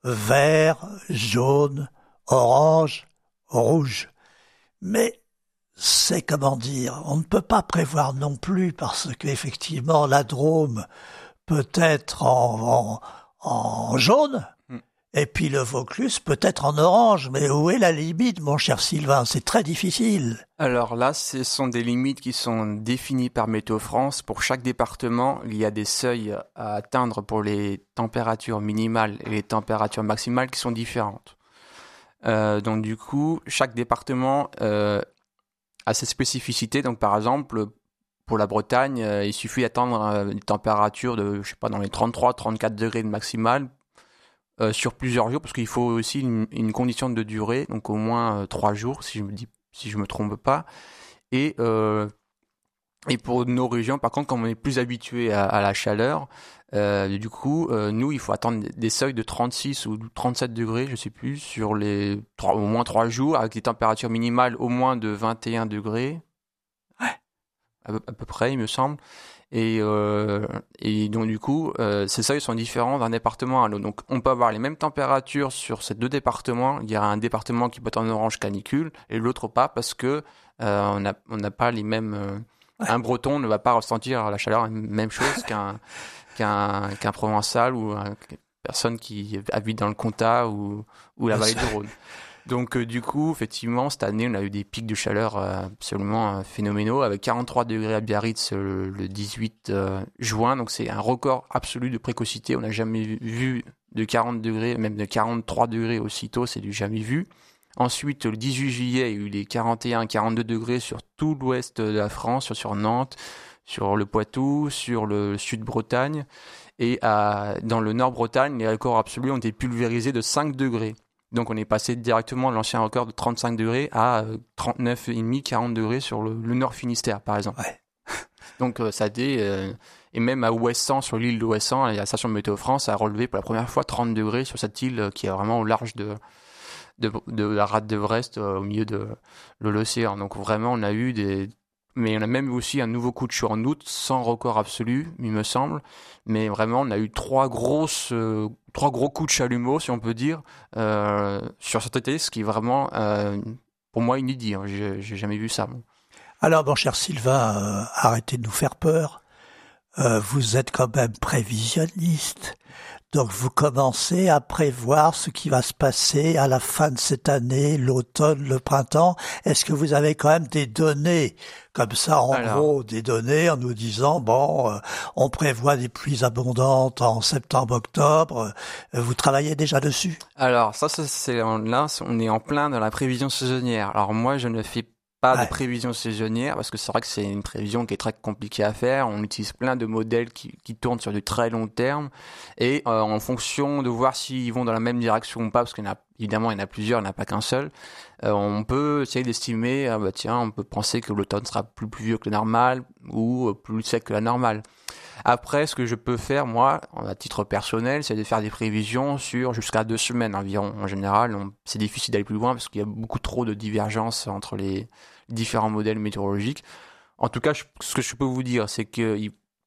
vert, jaune, orange, rouge. Mais c'est, comment dire, on ne peut pas prévoir non plus parce qu'effectivement la Drôme peut être en, en, en jaune mm. et puis le Vaucluse peut être en orange. Mais où est la limite, mon cher Sylvain? C'est très difficile. Alors là, ce sont des limites qui sont définies par Météo France. Pour chaque département, il y a des seuils à atteindre pour les températures minimales et les températures maximales qui sont différentes. Euh, donc du coup, chaque département euh, a ses spécificités. Donc par exemple, pour la Bretagne, euh, il suffit d'atteindre euh, une température de, je sais pas, dans les trente-trois à trente-quatre degrés de maximale euh, sur plusieurs jours, parce qu'il faut aussi une, une condition de durée, donc au moins euh, trois jours, si je me dis, si je me trompe pas. Et euh, et pour nos régions, par contre, comme on est plus habitué à, à la chaleur, euh, du coup, euh, nous, il faut attendre des seuils de trente-six ou trente-sept degrés, je sais plus, sur les trois, au moins trois jours, avec des températures minimales au moins de vingt et un degrés, ouais, à peu, à peu près, il me semble. Et, euh, et donc, du coup, euh, ces seuils sont différents d'un département à l'autre. Donc, on peut avoir les mêmes températures sur ces deux départements. Il y a un département qui peut être en orange canicule et l'autre pas, parce que euh, on n'a on n'a pas les mêmes... Euh, Un Breton ne va pas ressentir la chaleur, même chose qu'un qu'un qu'un Provençal ou une personne qui habite dans le Comtat ou ou la vallée du Rhône. Donc euh, du coup, effectivement, cette année, on a eu des pics de chaleur euh, absolument euh, phénoménaux, avec quarante-trois degrés à Biarritz euh, le dix-huit euh, juin. Donc c'est un record absolu de précocité. On n'a jamais vu de quarante degrés, même de quarante-trois degrés aussitôt, c'est du jamais vu. Ensuite, le dix-huit juillet, il y a eu les quarante et un à quarante-deux degrés sur tout l'ouest de la France, sur, sur Nantes, sur le Poitou, sur le sud-Bretagne. Et à, dans le nord-Bretagne, les records absolus ont été pulvérisés de cinq degrés. Donc on est passé directement de l'ancien record de trente-cinq degrés à trente-neuf virgule cinq, quarante degrés sur le, le nord Finistère, par exemple. Ouais. Donc euh, ça a été... Euh, et même à Ouessant, sur l'île de Ouessant, la station de Météo France a relevé pour la première fois trente degrés sur cette île qui est vraiment au large de... De, de la rade de Brest euh, au milieu de, de l'océan. Donc vraiment, on a eu des... Mais on a même aussi un nouveau coup de chaud en août, sans record absolu, il me semble. Mais vraiment, on a eu trois grosses, euh, trois gros coups de chalumeau, si on peut dire, euh, sur cet été, ce qui est vraiment, euh, pour moi, inédit. Hein. J'ai, j'ai jamais vu ça. Bon. Alors, mon cher Sylvain, euh, arrêtez de nous faire peur. Euh, vous êtes quand même prévisionniste. Donc vous commencez à prévoir ce qui va se passer à la fin de cette année, l'automne, le printemps. Est-ce que vous avez quand même des données comme ça, en Alors, gros, des données en nous disant, bon, euh, on prévoit des pluies abondantes en septembre-octobre. Euh, vous travaillez déjà dessus? Alors ça, ça c'est là, on est en plein dans la prévision saisonnière. Alors moi, je ne fais pas ouais. de prévision saisonnière, parce que c'est vrai que c'est une prévision qui est très compliquée à faire. On utilise plein de modèles qui, qui tournent sur du très long terme, et euh, en fonction de voir s'ils vont dans la même direction ou pas, parce qu'il y en a, évidemment, il y en a plusieurs, il n'y en a pas qu'un seul, euh, on peut essayer d'estimer, ah bah tiens, on peut penser que l'automne sera plus pluvieux que le normal, ou plus sec que la normale. Après, ce que je peux faire, moi, à titre personnel, c'est de faire des prévisions sur jusqu'à deux semaines environ. En général, on, c'est difficile d'aller plus loin parce qu'il y a beaucoup trop de divergences entre les différents modèles météorologiques. En tout cas, je, ce que je peux vous dire, c'est qu'il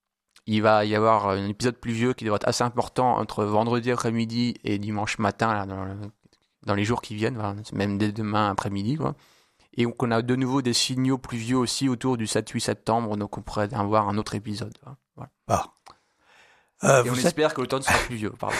il va y avoir un épisode pluvieux qui devrait être assez important entre vendredi après-midi et dimanche matin, là, dans, le, dans les jours qui viennent, même dès demain après-midi, quoi. Et donc, on a de nouveau des signaux pluvieux aussi autour du sept huit septembre, donc on pourrait avoir un autre épisode. Voilà. Ah. Euh, Et on êtes... espère que l'automne sera pluvieux. Pardon.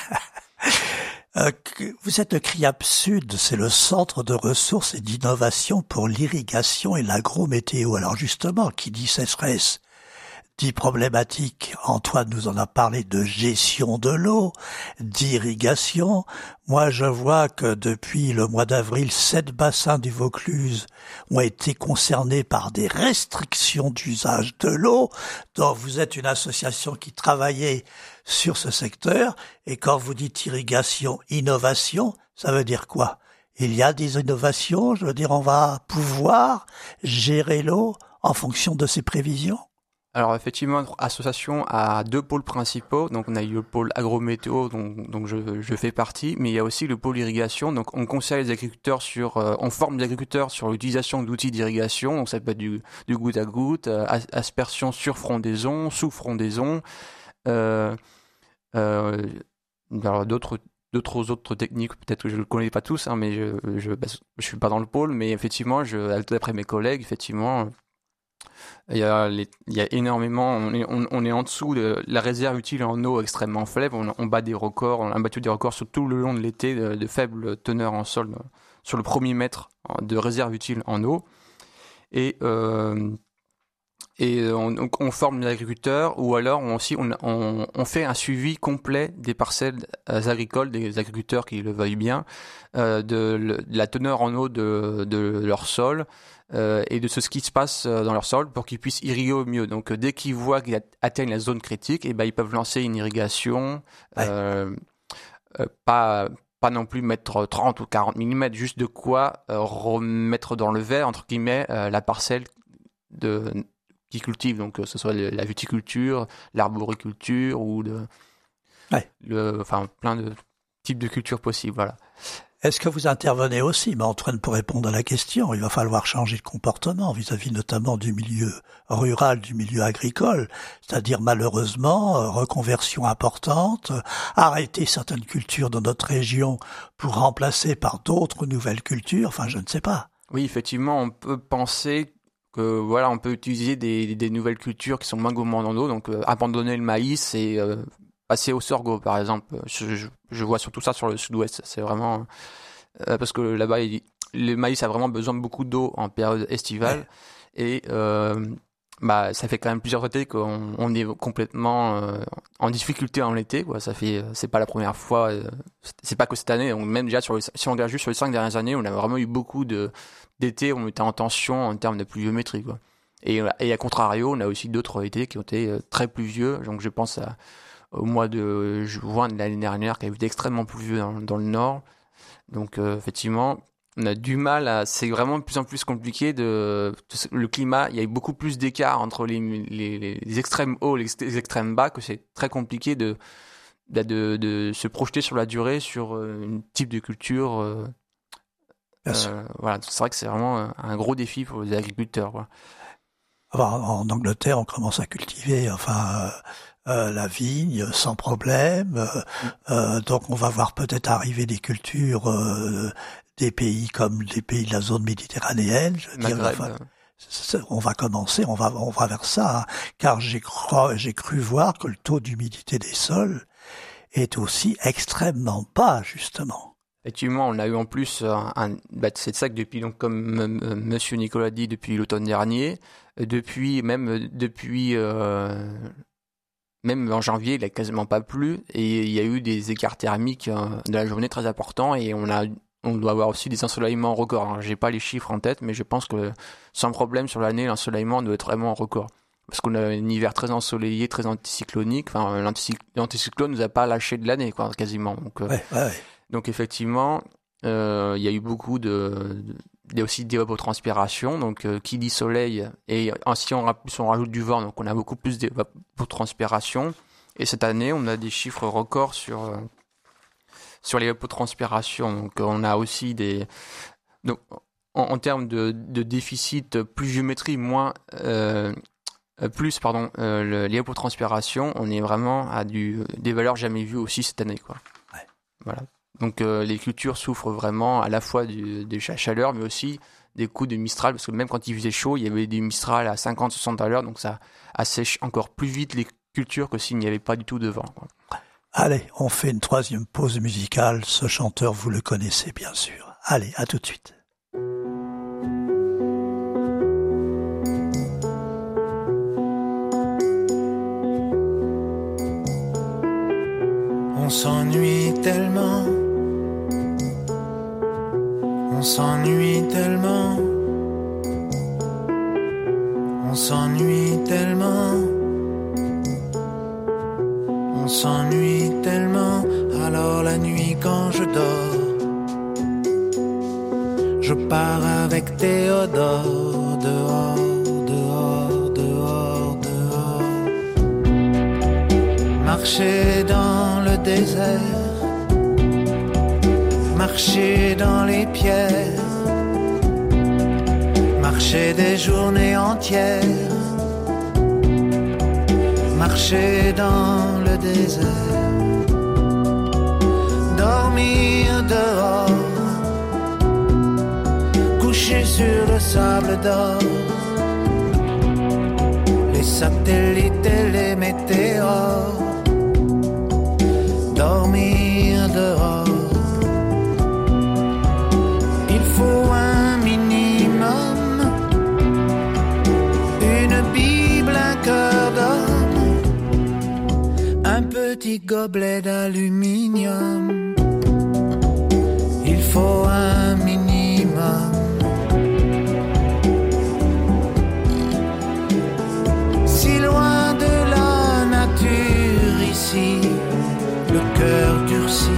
euh, vous êtes le CRIAP Sud, c'est le Centre de ressources et d'innovation pour l'irrigation et l'agrométéo. Alors justement, qui dit sécheresse dit problématique. Antoine nous en a parlé de gestion de l'eau, d'irrigation. Moi, je vois que depuis le mois d'avril, sept bassins du Vaucluse ont été concernés par des restrictions d'usage de l'eau. Donc, vous êtes une association qui travaillait sur ce secteur. Et quand vous dites irrigation, innovation, ça veut dire quoi? Il y a des innovations, je veux dire, on va pouvoir gérer l'eau en fonction de ces prévisions? Alors effectivement, notre association a deux pôles principaux. Donc on a eu le pôle agrométéo, dont, dont je, je fais partie, mais il y a aussi le pôle irrigation. Donc on conseille les agriculteurs sur, euh, on forme les agriculteurs sur l'utilisation d'outils d'irrigation. Donc ça peut être du, du goutte à goutte, euh, aspersion sur frondaison, sous frondaison. Euh, euh, alors d'autres d'autres autres techniques, peut-être que je ne le connais pas tous, hein, mais je je, bah, je suis pas dans le pôle, mais effectivement, je, d'après mes collègues, effectivement. Il y a, les, il y a énormément, on est, on, on est en dessous de la réserve utile en eau extrêmement faible, on, on bat des records, on a battu des records sur tout le long de l'été de, de faible teneur en sol sur le premier mètre de réserve utile en eau. Et, euh, et on, on forme les agriculteurs ou alors on, aussi, on, on, on fait un suivi complet des parcelles agricoles, des agriculteurs qui le veuillent bien, euh, de, de la teneur en eau de, de leur sol. Euh, et de ce, ce qui se passe dans leur sol pour qu'ils puissent irriguer au mieux. Donc euh, dès qu'ils voient qu'ils atteignent la zone critique, et ben ils peuvent lancer une irrigation, ouais. euh, euh, pas pas non plus mettre trente ou quarante millimètres, juste de quoi euh, remettre dans le vert entre guillemets euh, la parcelle de qui cultive, donc que ce soit le, la viticulture, l'arboriculture ou de, ouais. le, enfin plein de types de cultures possibles, voilà. Est-ce que vous intervenez aussi, mais Antoine, pour répondre à la question, il va falloir changer de comportement vis-à-vis notamment du milieu rural, du milieu agricole, c'est-à-dire malheureusement, reconversion importante, arrêter certaines cultures dans notre région pour remplacer par d'autres nouvelles cultures, enfin je ne sais pas. Oui, effectivement, on peut penser que voilà, on peut utiliser des, des nouvelles cultures qui sont moins gourmandes en eau, donc euh, abandonner le maïs et euh, passer au sorgho, par exemple. Je, je, je vois surtout ça sur le sud-ouest. C'est vraiment euh, parce que là-bas, il, le maïs a vraiment besoin de beaucoup d'eau en période estivale, ouais. et euh, bah ça fait quand même plusieurs étés qu'on on est complètement euh, en difficulté en été, quoi. Ça fait, c'est pas la première fois, euh, c'est pas que cette année. Donc même déjà sur les, si on regarde juste sur les cinq dernières années, on a vraiment eu beaucoup de d'étés où on était en tension en termes de pluviométrie, quoi. Et, et à contrario, on a aussi d'autres étés qui ont été très pluvieux. Donc je pense à au mois de juin de l'année dernière, qui a été extrêmement pluvieux dans, dans le nord. Donc euh, effectivement, on a du mal à... C'est vraiment de plus en plus compliqué de... Le climat, il y a eu beaucoup plus d'écart entre les, les, les extrêmes hauts et les extrêmes bas, que c'est très compliqué de, de, de, de se projeter sur la durée sur un type de culture. Euh, euh, voilà, c'est vrai que c'est vraiment un gros défi pour les agriculteurs, quoi. Alors, en Angleterre, on commence à cultiver, enfin... Euh... Euh, la vigne sans problème, euh, euh, donc on va voir peut-être arriver des cultures euh, des pays comme des pays de la zone méditerranéenne. Je veux dire, enfin, on va commencer, on va on va vers ça, hein, car j'ai cru, j'ai cru voir que le taux d'humidité des sols est aussi extrêmement bas, justement. Effectivement, on a eu en plus un, un bah, c'est ça que depuis, donc comme euh, Monsieur Nicolas dit, depuis l'automne dernier, euh, depuis même depuis euh, Même en janvier, il a quasiment pas plu et il y a eu des écarts thermiques de la journée très importants et on a, on doit avoir aussi des ensoleillements records. Alors, j'ai pas les chiffres en tête, mais je pense que sans problème sur l'année, l'ensoleillement doit être vraiment en record. Parce qu'on a un hiver très ensoleillé, très anticyclonique. Enfin, l'anticyclone nous a pas lâché de l'année, quoi, quasiment. Donc, ouais, ouais. donc effectivement, euh, il y a eu beaucoup de, de il y a aussi des évapotranspiration, donc euh, qui dit soleil, et si on, si on rajoute du vent, donc on a beaucoup plus d'évapotranspiration. Et cette année, on a des chiffres records sur, euh, sur l'évapotranspiration. Donc on a aussi des... Donc, en, en termes de, de déficit pluviométrie, moins... Euh, plus, pardon, euh, l'évapotranspiration, on est vraiment à du, des valeurs jamais vues aussi cette année, quoi. Ouais. Voilà. Donc euh, les cultures souffrent vraiment à la fois du, de la chaleur, mais aussi des coups de Mistral, parce que même quand il faisait chaud, il y avait des Mistral à cinquante à soixante à l'heure, donc ça assèche encore plus vite les cultures que s'il n'y avait pas du tout de vent, quoi. Allez, on fait une troisième pause musicale. Ce chanteur, vous le connaissez bien sûr. Allez, à tout de suite. On s'ennuie tellement, on s'ennuie tellement, on s'ennuie tellement, on s'ennuie tellement. Alors la nuit quand je dors, je pars avec Théodore dehors, dehors, dehors, dehors. Marcher dans le désert, marcher dans les pierres, marcher des journées entières, marcher dans le désert, dormir dehors, coucher sur le sable d'or, les satellites et les météores, dormir dehors. Il faut un minimum, une Bible, un cœur d'homme, un petit gobelet d'aluminium. Il faut un minimum. Si loin de la nature ici, le cœur durci.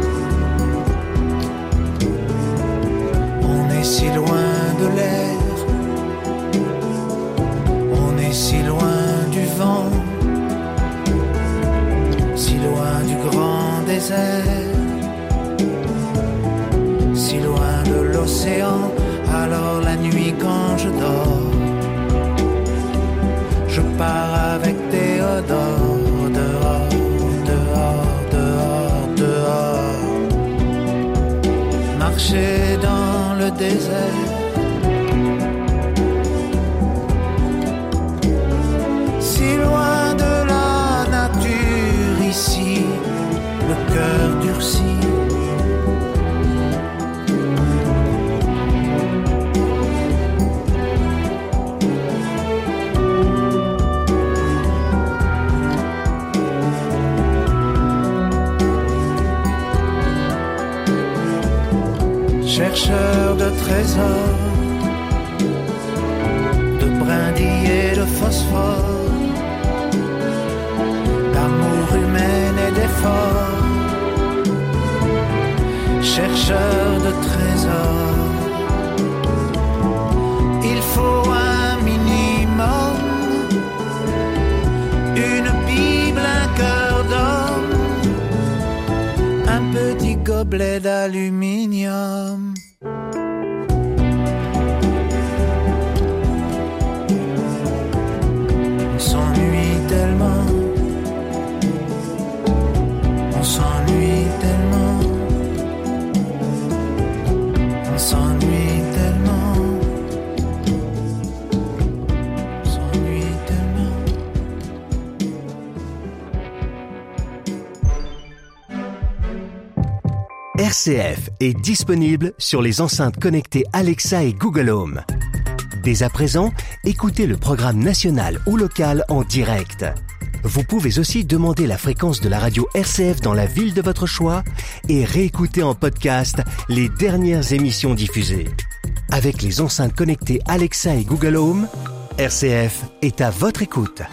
On est si loin de l'air, on est si loin du vent, si loin du grand désert, si loin de l'océan. Alors la nuit quand je dors, je pars avec Théodore dehors, dehors, dehors, dehors. Marcher dans le désert, si loin de la nature ici, le cœur durci. Chercheur de trésors, de brindilles et de phosphore, d'amour humain et d'effort. Chercheur de trésors, il faut un minimum, une Bible, un cœur d'homme, un petit gobelet d'aluminium. On s'ennuie tellement, on s'ennuie tellement, on s'ennuie tellement, on s'ennuie tellement. R C F est disponible sur les enceintes connectées Alexa et Google Home. Dès à présent, écoutez le programme national ou local en direct. Vous pouvez aussi demander la fréquence de la radio R C F dans la ville de votre choix et réécouter en podcast les dernières émissions diffusées. Avec les enceintes connectées Alexa et Google Home, R C F est à votre écoute.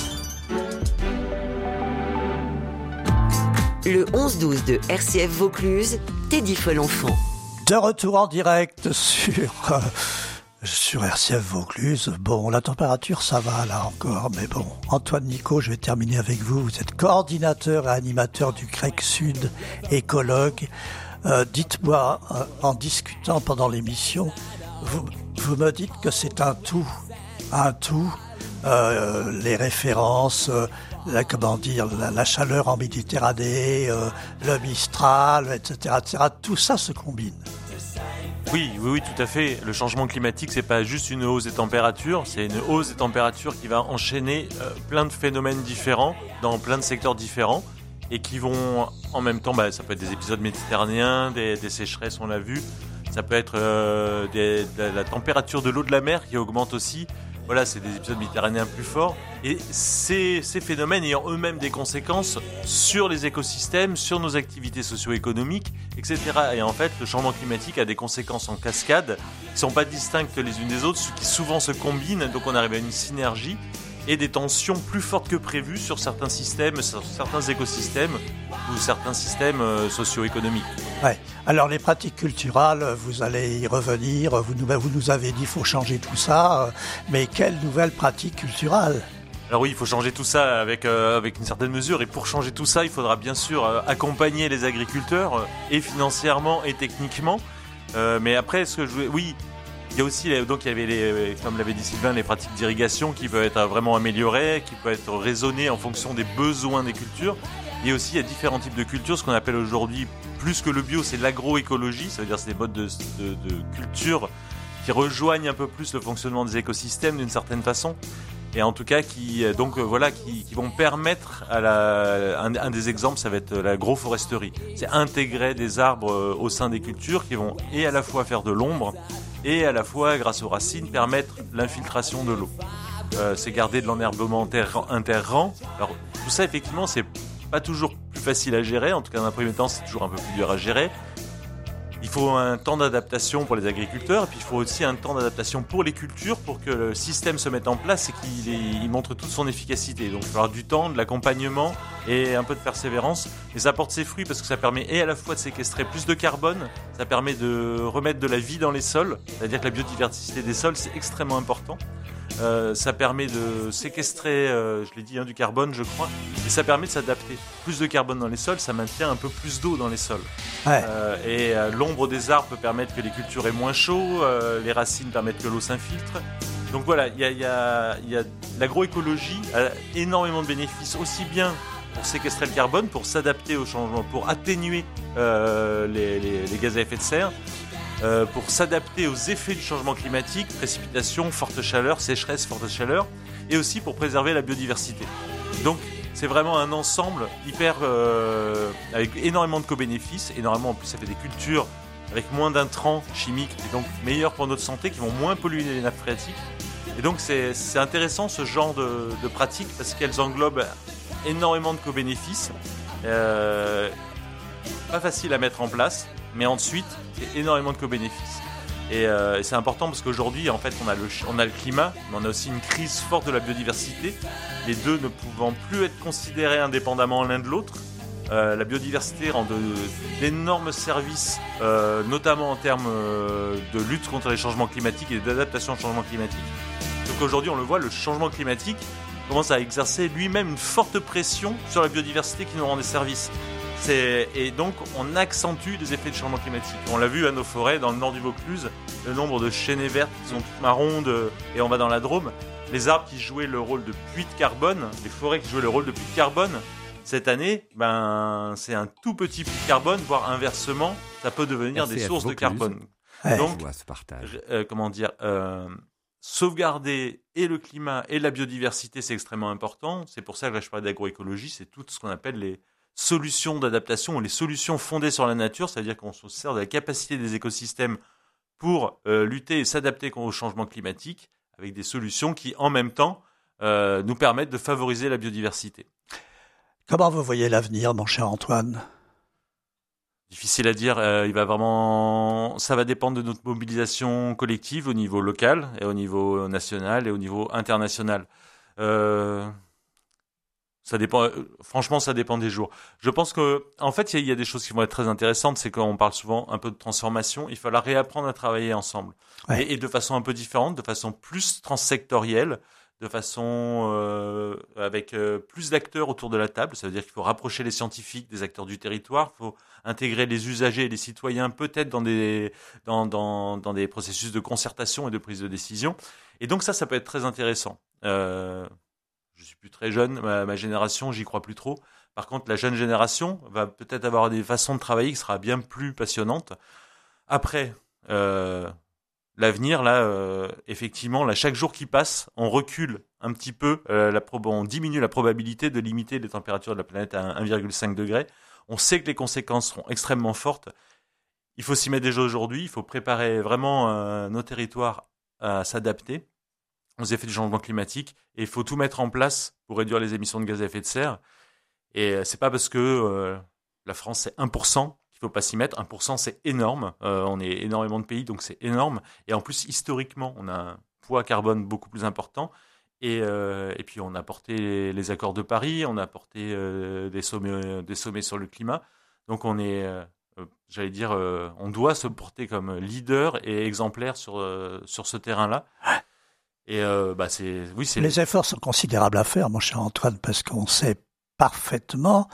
Le onze douze de R C F Vaucluse, Teddy Folenfant. De retour en direct sur, euh, sur R C F Vaucluse. Bon, la température, ça va là encore, mais bon. Antoine Nico, je vais terminer avec vous. Vous êtes coordinateur et animateur du Grec Sud, écologue. Euh, dites-moi, euh, en discutant pendant l'émission, vous, vous me dites que c'est un tout, un tout, euh, les références, euh, la, comment dire, la, la chaleur en Méditerranée, euh, le Mistral, et cetera, et cetera. Tout ça se combine. Oui, oui, oui, tout à fait. Le changement climatique, c'est pas juste une hausse des températures, c'est une hausse des températures qui va enchaîner euh, plein de phénomènes différents dans plein de secteurs différents et qui vont en même temps, bah, ça peut être des épisodes méditerranéens, des, des sécheresses, on l'a vu. Ça peut être euh, des, de la température de l'eau de la mer qui augmente aussi. Voilà, c'est des épisodes méditerranéens plus forts. Et ces, ces phénomènes ayant eux-mêmes des conséquences sur les écosystèmes, sur nos activités socio-économiques, et cetera. Et en fait, le changement climatique a des conséquences en cascade qui ne sont pas distinctes les unes des autres, qui souvent se combinent. Donc on arrive à une synergie et des tensions plus fortes que prévues sur certains systèmes, sur certains écosystèmes ou certains systèmes euh, socio-économiques. Ouais. Alors les pratiques culturelles, vous allez y revenir. Vous nous, vous nous avez dit qu'il faut changer tout ça, mais quelles nouvelles pratiques culturelles ? Alors oui, il faut changer tout ça avec, euh, avec une certaine mesure. Et pour changer tout ça, il faudra bien sûr euh, accompagner les agriculteurs, euh, et financièrement et techniquement. Euh, mais après, ce que je voulais... Oui, il y a aussi, les, donc il y avait, les, comme l'avait dit Sylvain, les pratiques d'irrigation qui peuvent être vraiment améliorées, qui peuvent être raisonnées en fonction des besoins des cultures. Et aussi, il y a différents types de cultures. Ce qu'on appelle aujourd'hui, plus que le bio, c'est l'agroécologie. Ça veut dire que c'est des modes de, de, de culture qui rejoignent un peu plus le fonctionnement des écosystèmes d'une certaine façon. Et en tout cas, qui, donc, voilà, qui, qui vont permettre à la, un, un des exemples, ça va être l'agroforesterie. C'est intégrer des arbres au sein des cultures qui vont et à la fois faire de l'ombre et à la fois, grâce aux racines, permettre l'infiltration de l'eau. Euh, c'est garder de l'enherbement interrang. Alors, tout ça, effectivement, c'est pas toujours plus facile à gérer. En tout cas, dans un premier temps, c'est toujours un peu plus dur à gérer. Il faut un temps d'adaptation pour les agriculteurs, et puis il faut aussi un temps d'adaptation pour les cultures pour que le système se mette en place et qu'il est, il montre toute son efficacité. Donc il va falloir du temps, de l'accompagnement et un peu de persévérance. Et ça apporte ses fruits parce que ça permet et à la fois de séquestrer plus de carbone, ça permet de remettre de la vie dans les sols, c'est-à-dire que la biodiversité des sols, c'est extrêmement important. Euh, ça permet de séquestrer, euh, je l'ai dit, hein, du carbone, je crois, et ça permet de s'adapter. Plus de carbone dans les sols, ça maintient un peu plus d'eau dans les sols. Ouais. Euh, et euh, l'ombre des arbres peut permettre que les cultures aient moins chaud, euh, les racines permettent que l'eau s'infiltre. Donc voilà, il y a, y a, y a l'agroécologie a énormément de bénéfices, aussi bien pour séquestrer le carbone, pour s'adapter au changement, pour atténuer euh, les, les, les gaz à effet de serre, Euh, pour s'adapter aux effets du changement climatique, précipitations, forte chaleur, sécheresse, forte chaleur, et aussi pour préserver la biodiversité. Donc c'est vraiment un ensemble hyper euh, avec énormément de co-bénéfices, énormément en plus ça fait des cultures avec moins d'intrants chimiques et donc meilleures pour notre santé, qui vont moins polluer les nappes phréatiques. Et donc c'est, c'est intéressant ce genre de, de pratiques parce qu'elles englobent énormément de co-bénéfices. Euh, pas facile à mettre en place, mais ensuite c'est énormément de co-bénéfices. Et, euh, et c'est important parce qu'aujourd'hui en fait on a, le, on a le climat, mais on a aussi une crise forte de la biodiversité, les deux ne pouvant plus être considérés indépendamment l'un de l'autre. Euh, la biodiversité rend de, d'énormes services, euh, notamment en termes euh, de lutte contre les changements climatiques et d'adaptation au changement climatique. Donc aujourd'hui on le voit, le changement climatique commence à exercer lui-même une forte pression sur la biodiversité qui nous rend des services. C'est, et donc, on accentue les effets du changement climatique. On l'a vu à nos forêts, dans le nord du Vaucluse, le nombre de chênaies vertes qui sont toutes marrons, de, et on va dans la Drôme, les arbres qui jouaient le rôle de puits de carbone, les forêts qui jouaient le rôle de puits de carbone, cette année, ben, c'est un tout petit puits de carbone, voire inversement, ça peut devenir R C F des sources Vaucluse. De carbone. Ouais. Donc, euh, comment dire, euh, sauvegarder et le climat et la biodiversité, c'est extrêmement important. C'est pour ça que là, je parlais d'agroécologie, c'est tout ce qu'on appelle les solutions d'adaptation ou les solutions fondées sur la nature, c'est-à-dire qu'on se sert de la capacité des écosystèmes pour euh, lutter et s'adapter au changement climatique avec des solutions qui, en même temps, euh, nous permettent de favoriser la biodiversité. Comment vous voyez l'avenir, mon cher Antoine ? Difficile à dire, euh, il va vraiment, ça va dépendre de notre mobilisation collective au niveau local et au niveau national et au niveau international. Euh... Ça dépend, franchement, ça dépend des jours. Je pense que, en fait, il y, y a des choses qui vont être très intéressantes. C'est qu'on parle souvent un peu de transformation. Il faudra réapprendre à travailler ensemble. Ouais. Et, et de façon un peu différente, de façon plus transsectorielle, de façon euh, avec euh, plus d'acteurs autour de la table. Ça veut dire qu'il faut rapprocher les scientifiques des acteurs du territoire. Il faut intégrer les usagers et les citoyens peut-être dans des, dans, dans, dans des processus de concertation et de prise de décision. Et donc ça, ça peut être très intéressant. Euh, Je suis plus très jeune, ma, ma génération, j'y crois plus trop. Par contre, la jeune génération va peut-être avoir des façons de travailler qui sera bien plus passionnantes. Après, euh, l'avenir, là, euh, effectivement, là, chaque jour qui passe, on recule un petit peu, euh, la prob- on diminue la probabilité de limiter les températures de la planète à un virgule cinq degré. On sait que les conséquences seront extrêmement fortes. Il faut s'y mettre déjà aujourd'hui. Il faut préparer vraiment euh, nos territoires à s'adapter aux effets du changement climatique, et il faut tout mettre en place pour réduire les émissions de gaz à effet de serre. Et c'est pas parce que euh, la France c'est un pour cent qu'il faut pas s'y mettre. un pour cent c'est énorme, euh, on est énormément de pays donc c'est énorme, et en plus historiquement on a un poids carbone beaucoup plus important, et, euh, et puis on a porté les, les accords de Paris, on a porté euh, des, sommets, des sommets sur le climat, donc on est, euh, j'allais dire, euh, on doit se porter comme leader et exemplaire sur, euh, sur ce terrain-là. Et euh, bah c'est, oui, c'est les efforts sont considérables à faire, mon cher Antoine, parce qu'on sait parfaitement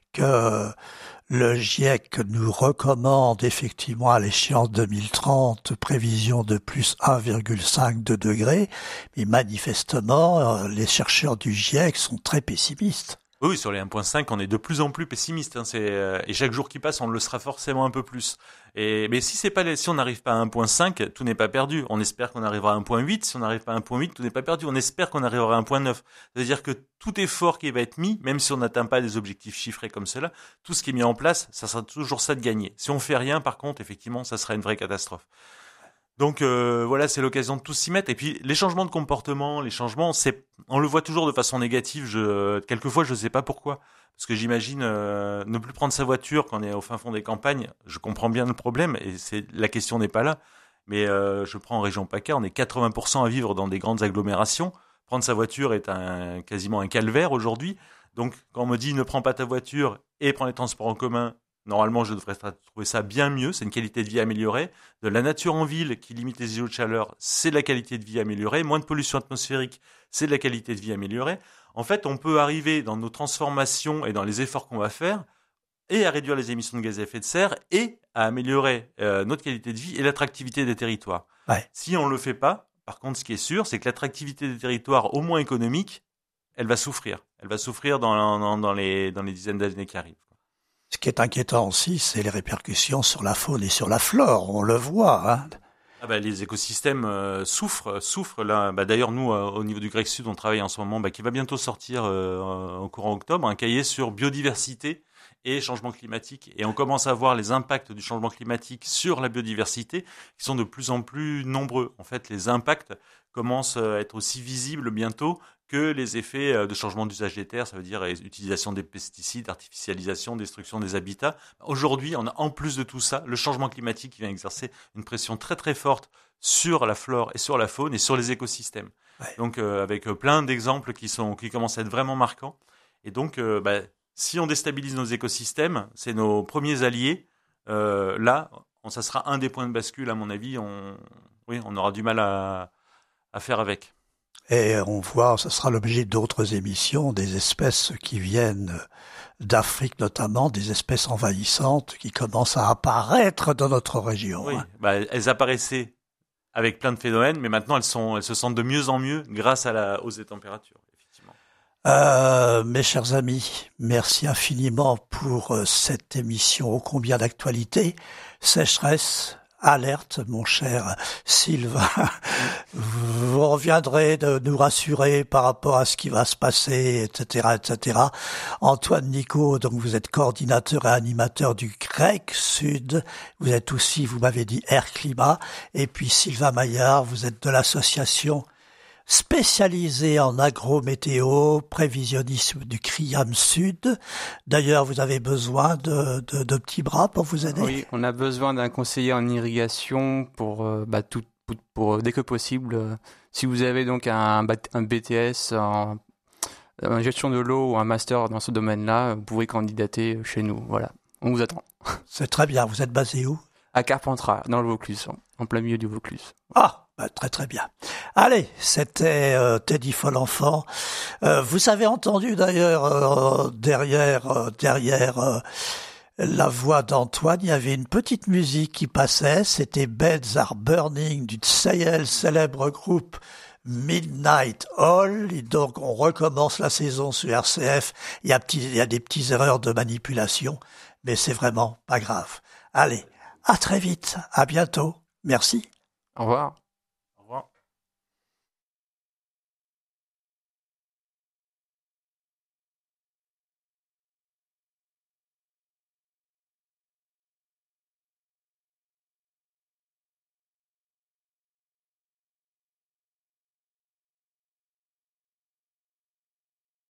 que le GIEC nous recommande effectivement à l'échéance deux mille trente prévision de plus un virgule cinq de degrés, mais manifestement les chercheurs du GIEC sont très pessimistes. Oui, sur les un virgule cinq, on est de plus en plus pessimiste. Hein, c'est, euh, et chaque jour qui passe, on le sera forcément un peu plus. Et mais si c'est pas, les, si on n'arrive pas à un virgule cinq, tout n'est pas perdu. On espère qu'on arrivera à un virgule huit. Si on n'arrive pas à un virgule huit, tout n'est pas perdu. On espère qu'on arrivera à un virgule neuf. C'est-à-dire que tout effort qui va être mis, même si on n'atteint pas des objectifs chiffrés comme cela, tout ce qui est mis en place, ça sera toujours ça de gagner. Si on fait rien, par contre, effectivement, ça sera une vraie catastrophe. Donc euh, voilà, c'est l'occasion de tous s'y mettre. Et puis les changements de comportement, les changements, c'est, on le voit toujours de façon négative. Je, quelquefois, je sais pas pourquoi, parce que j'imagine euh, ne plus prendre sa voiture quand on est au fin fond des campagnes. Je comprends bien le problème et c'est la question n'est pas là. Mais euh, je prends en région PACA, on est quatre-vingts pour cent à vivre dans des grandes agglomérations. Prendre sa voiture est un quasiment un calvaire aujourd'hui. Donc quand on me dit ne prends pas ta voiture et prends les transports en commun. Normalement, je devrais trouver ça bien mieux. C'est une qualité de vie améliorée. De la nature en ville qui limite les îlots de chaleur, c'est de la qualité de vie améliorée. Moins de pollution atmosphérique, c'est de la qualité de vie améliorée. En fait, on peut arriver dans nos transformations et dans les efforts qu'on va faire et à réduire les émissions de gaz à effet de serre et à améliorer euh, notre qualité de vie et l'attractivité des territoires. Ouais. Si on ne le fait pas, par contre, ce qui est sûr, c'est que l'attractivité des territoires, au moins économique, elle va souffrir. Elle va souffrir dans, dans, dans, les, dans les dizaines d'années qui arrivent. Ce qui est inquiétant aussi, c'est les répercussions sur la faune et sur la flore. On le voit. Hein. Ah bah, les écosystèmes euh, souffrent, souffrent là. Bah, d'ailleurs, nous, euh, au niveau du Grec Sud, on travaille en ce moment, bah, qui va bientôt sortir euh, au courant octobre, un cahier sur biodiversité et changement climatique. Et on commence à voir les impacts du changement climatique sur la biodiversité, qui sont de plus en plus nombreux. En fait, les impacts commencent à être aussi visibles bientôt que les effets de changement d'usage des terres, ça veut dire utilisation des pesticides, artificialisation, destruction des habitats. Aujourd'hui, on a en plus de tout ça le changement climatique qui vient exercer une pression très très forte sur la flore et sur la faune et sur les écosystèmes. Ouais. Donc euh, avec plein d'exemples qui sont qui commencent à être vraiment marquants. Et donc, euh, bah, si on déstabilise nos écosystèmes, c'est nos premiers alliés. Euh, là, on, ça sera un des points de bascule, à mon avis. On, oui, on aura du mal à, à faire avec. Et on voit, ce sera l'objet d'autres émissions, des espèces qui viennent d'Afrique notamment, des espèces envahissantes qui commencent à apparaître dans notre région. Oui, hein. bah, elles apparaissaient avec plein de phénomènes, mais maintenant elles, sont, elles se sentent de mieux en mieux grâce à la hausse des températures, effectivement. Euh, mes chers amis, merci infiniment pour cette émission ô combien d'actualité. Sécheresse, alerte, mon cher Sylvain. Vous reviendrez de nous rassurer par rapport à ce qui va se passer, et cetera, et cetera. Antoine Nicot, donc vous êtes coordinateur et animateur du Grec Sud. Vous êtes aussi, vous m'avez dit, Air Climat. Et puis Sylvain Maillard, vous êtes de l'association spécialisé en agrométéo, prévisionnisme du CRIAM Sud. D'ailleurs, vous avez besoin de, de, de petits bras pour vous aider. Oui, on a besoin d'un conseiller en irrigation pour, euh, bah, tout, pour, pour dès que possible. Euh, si vous avez donc un, un B T S en, en gestion de l'eau ou un master dans ce domaine-là, vous pouvez candidater chez nous. Voilà, on vous attend. C'est très bien. Vous êtes basé où ? À Carpentras, dans le Vaucluse, en plein milieu du Vaucluse. Ah, bah, très très bien. Allez, c'était euh, Teddy Folenfant. Euh, vous avez entendu d'ailleurs euh, derrière euh, derrière euh, la voix d'Antoine, il y avait une petite musique qui passait. C'était Beds Are Burning du célèbre groupe Midnight Oil. Et donc on recommence la saison sur R C F. Il y a petit, il y a des petites erreurs de manipulation, mais c'est vraiment pas grave. Allez. À très vite, à bientôt. Merci. Au revoir.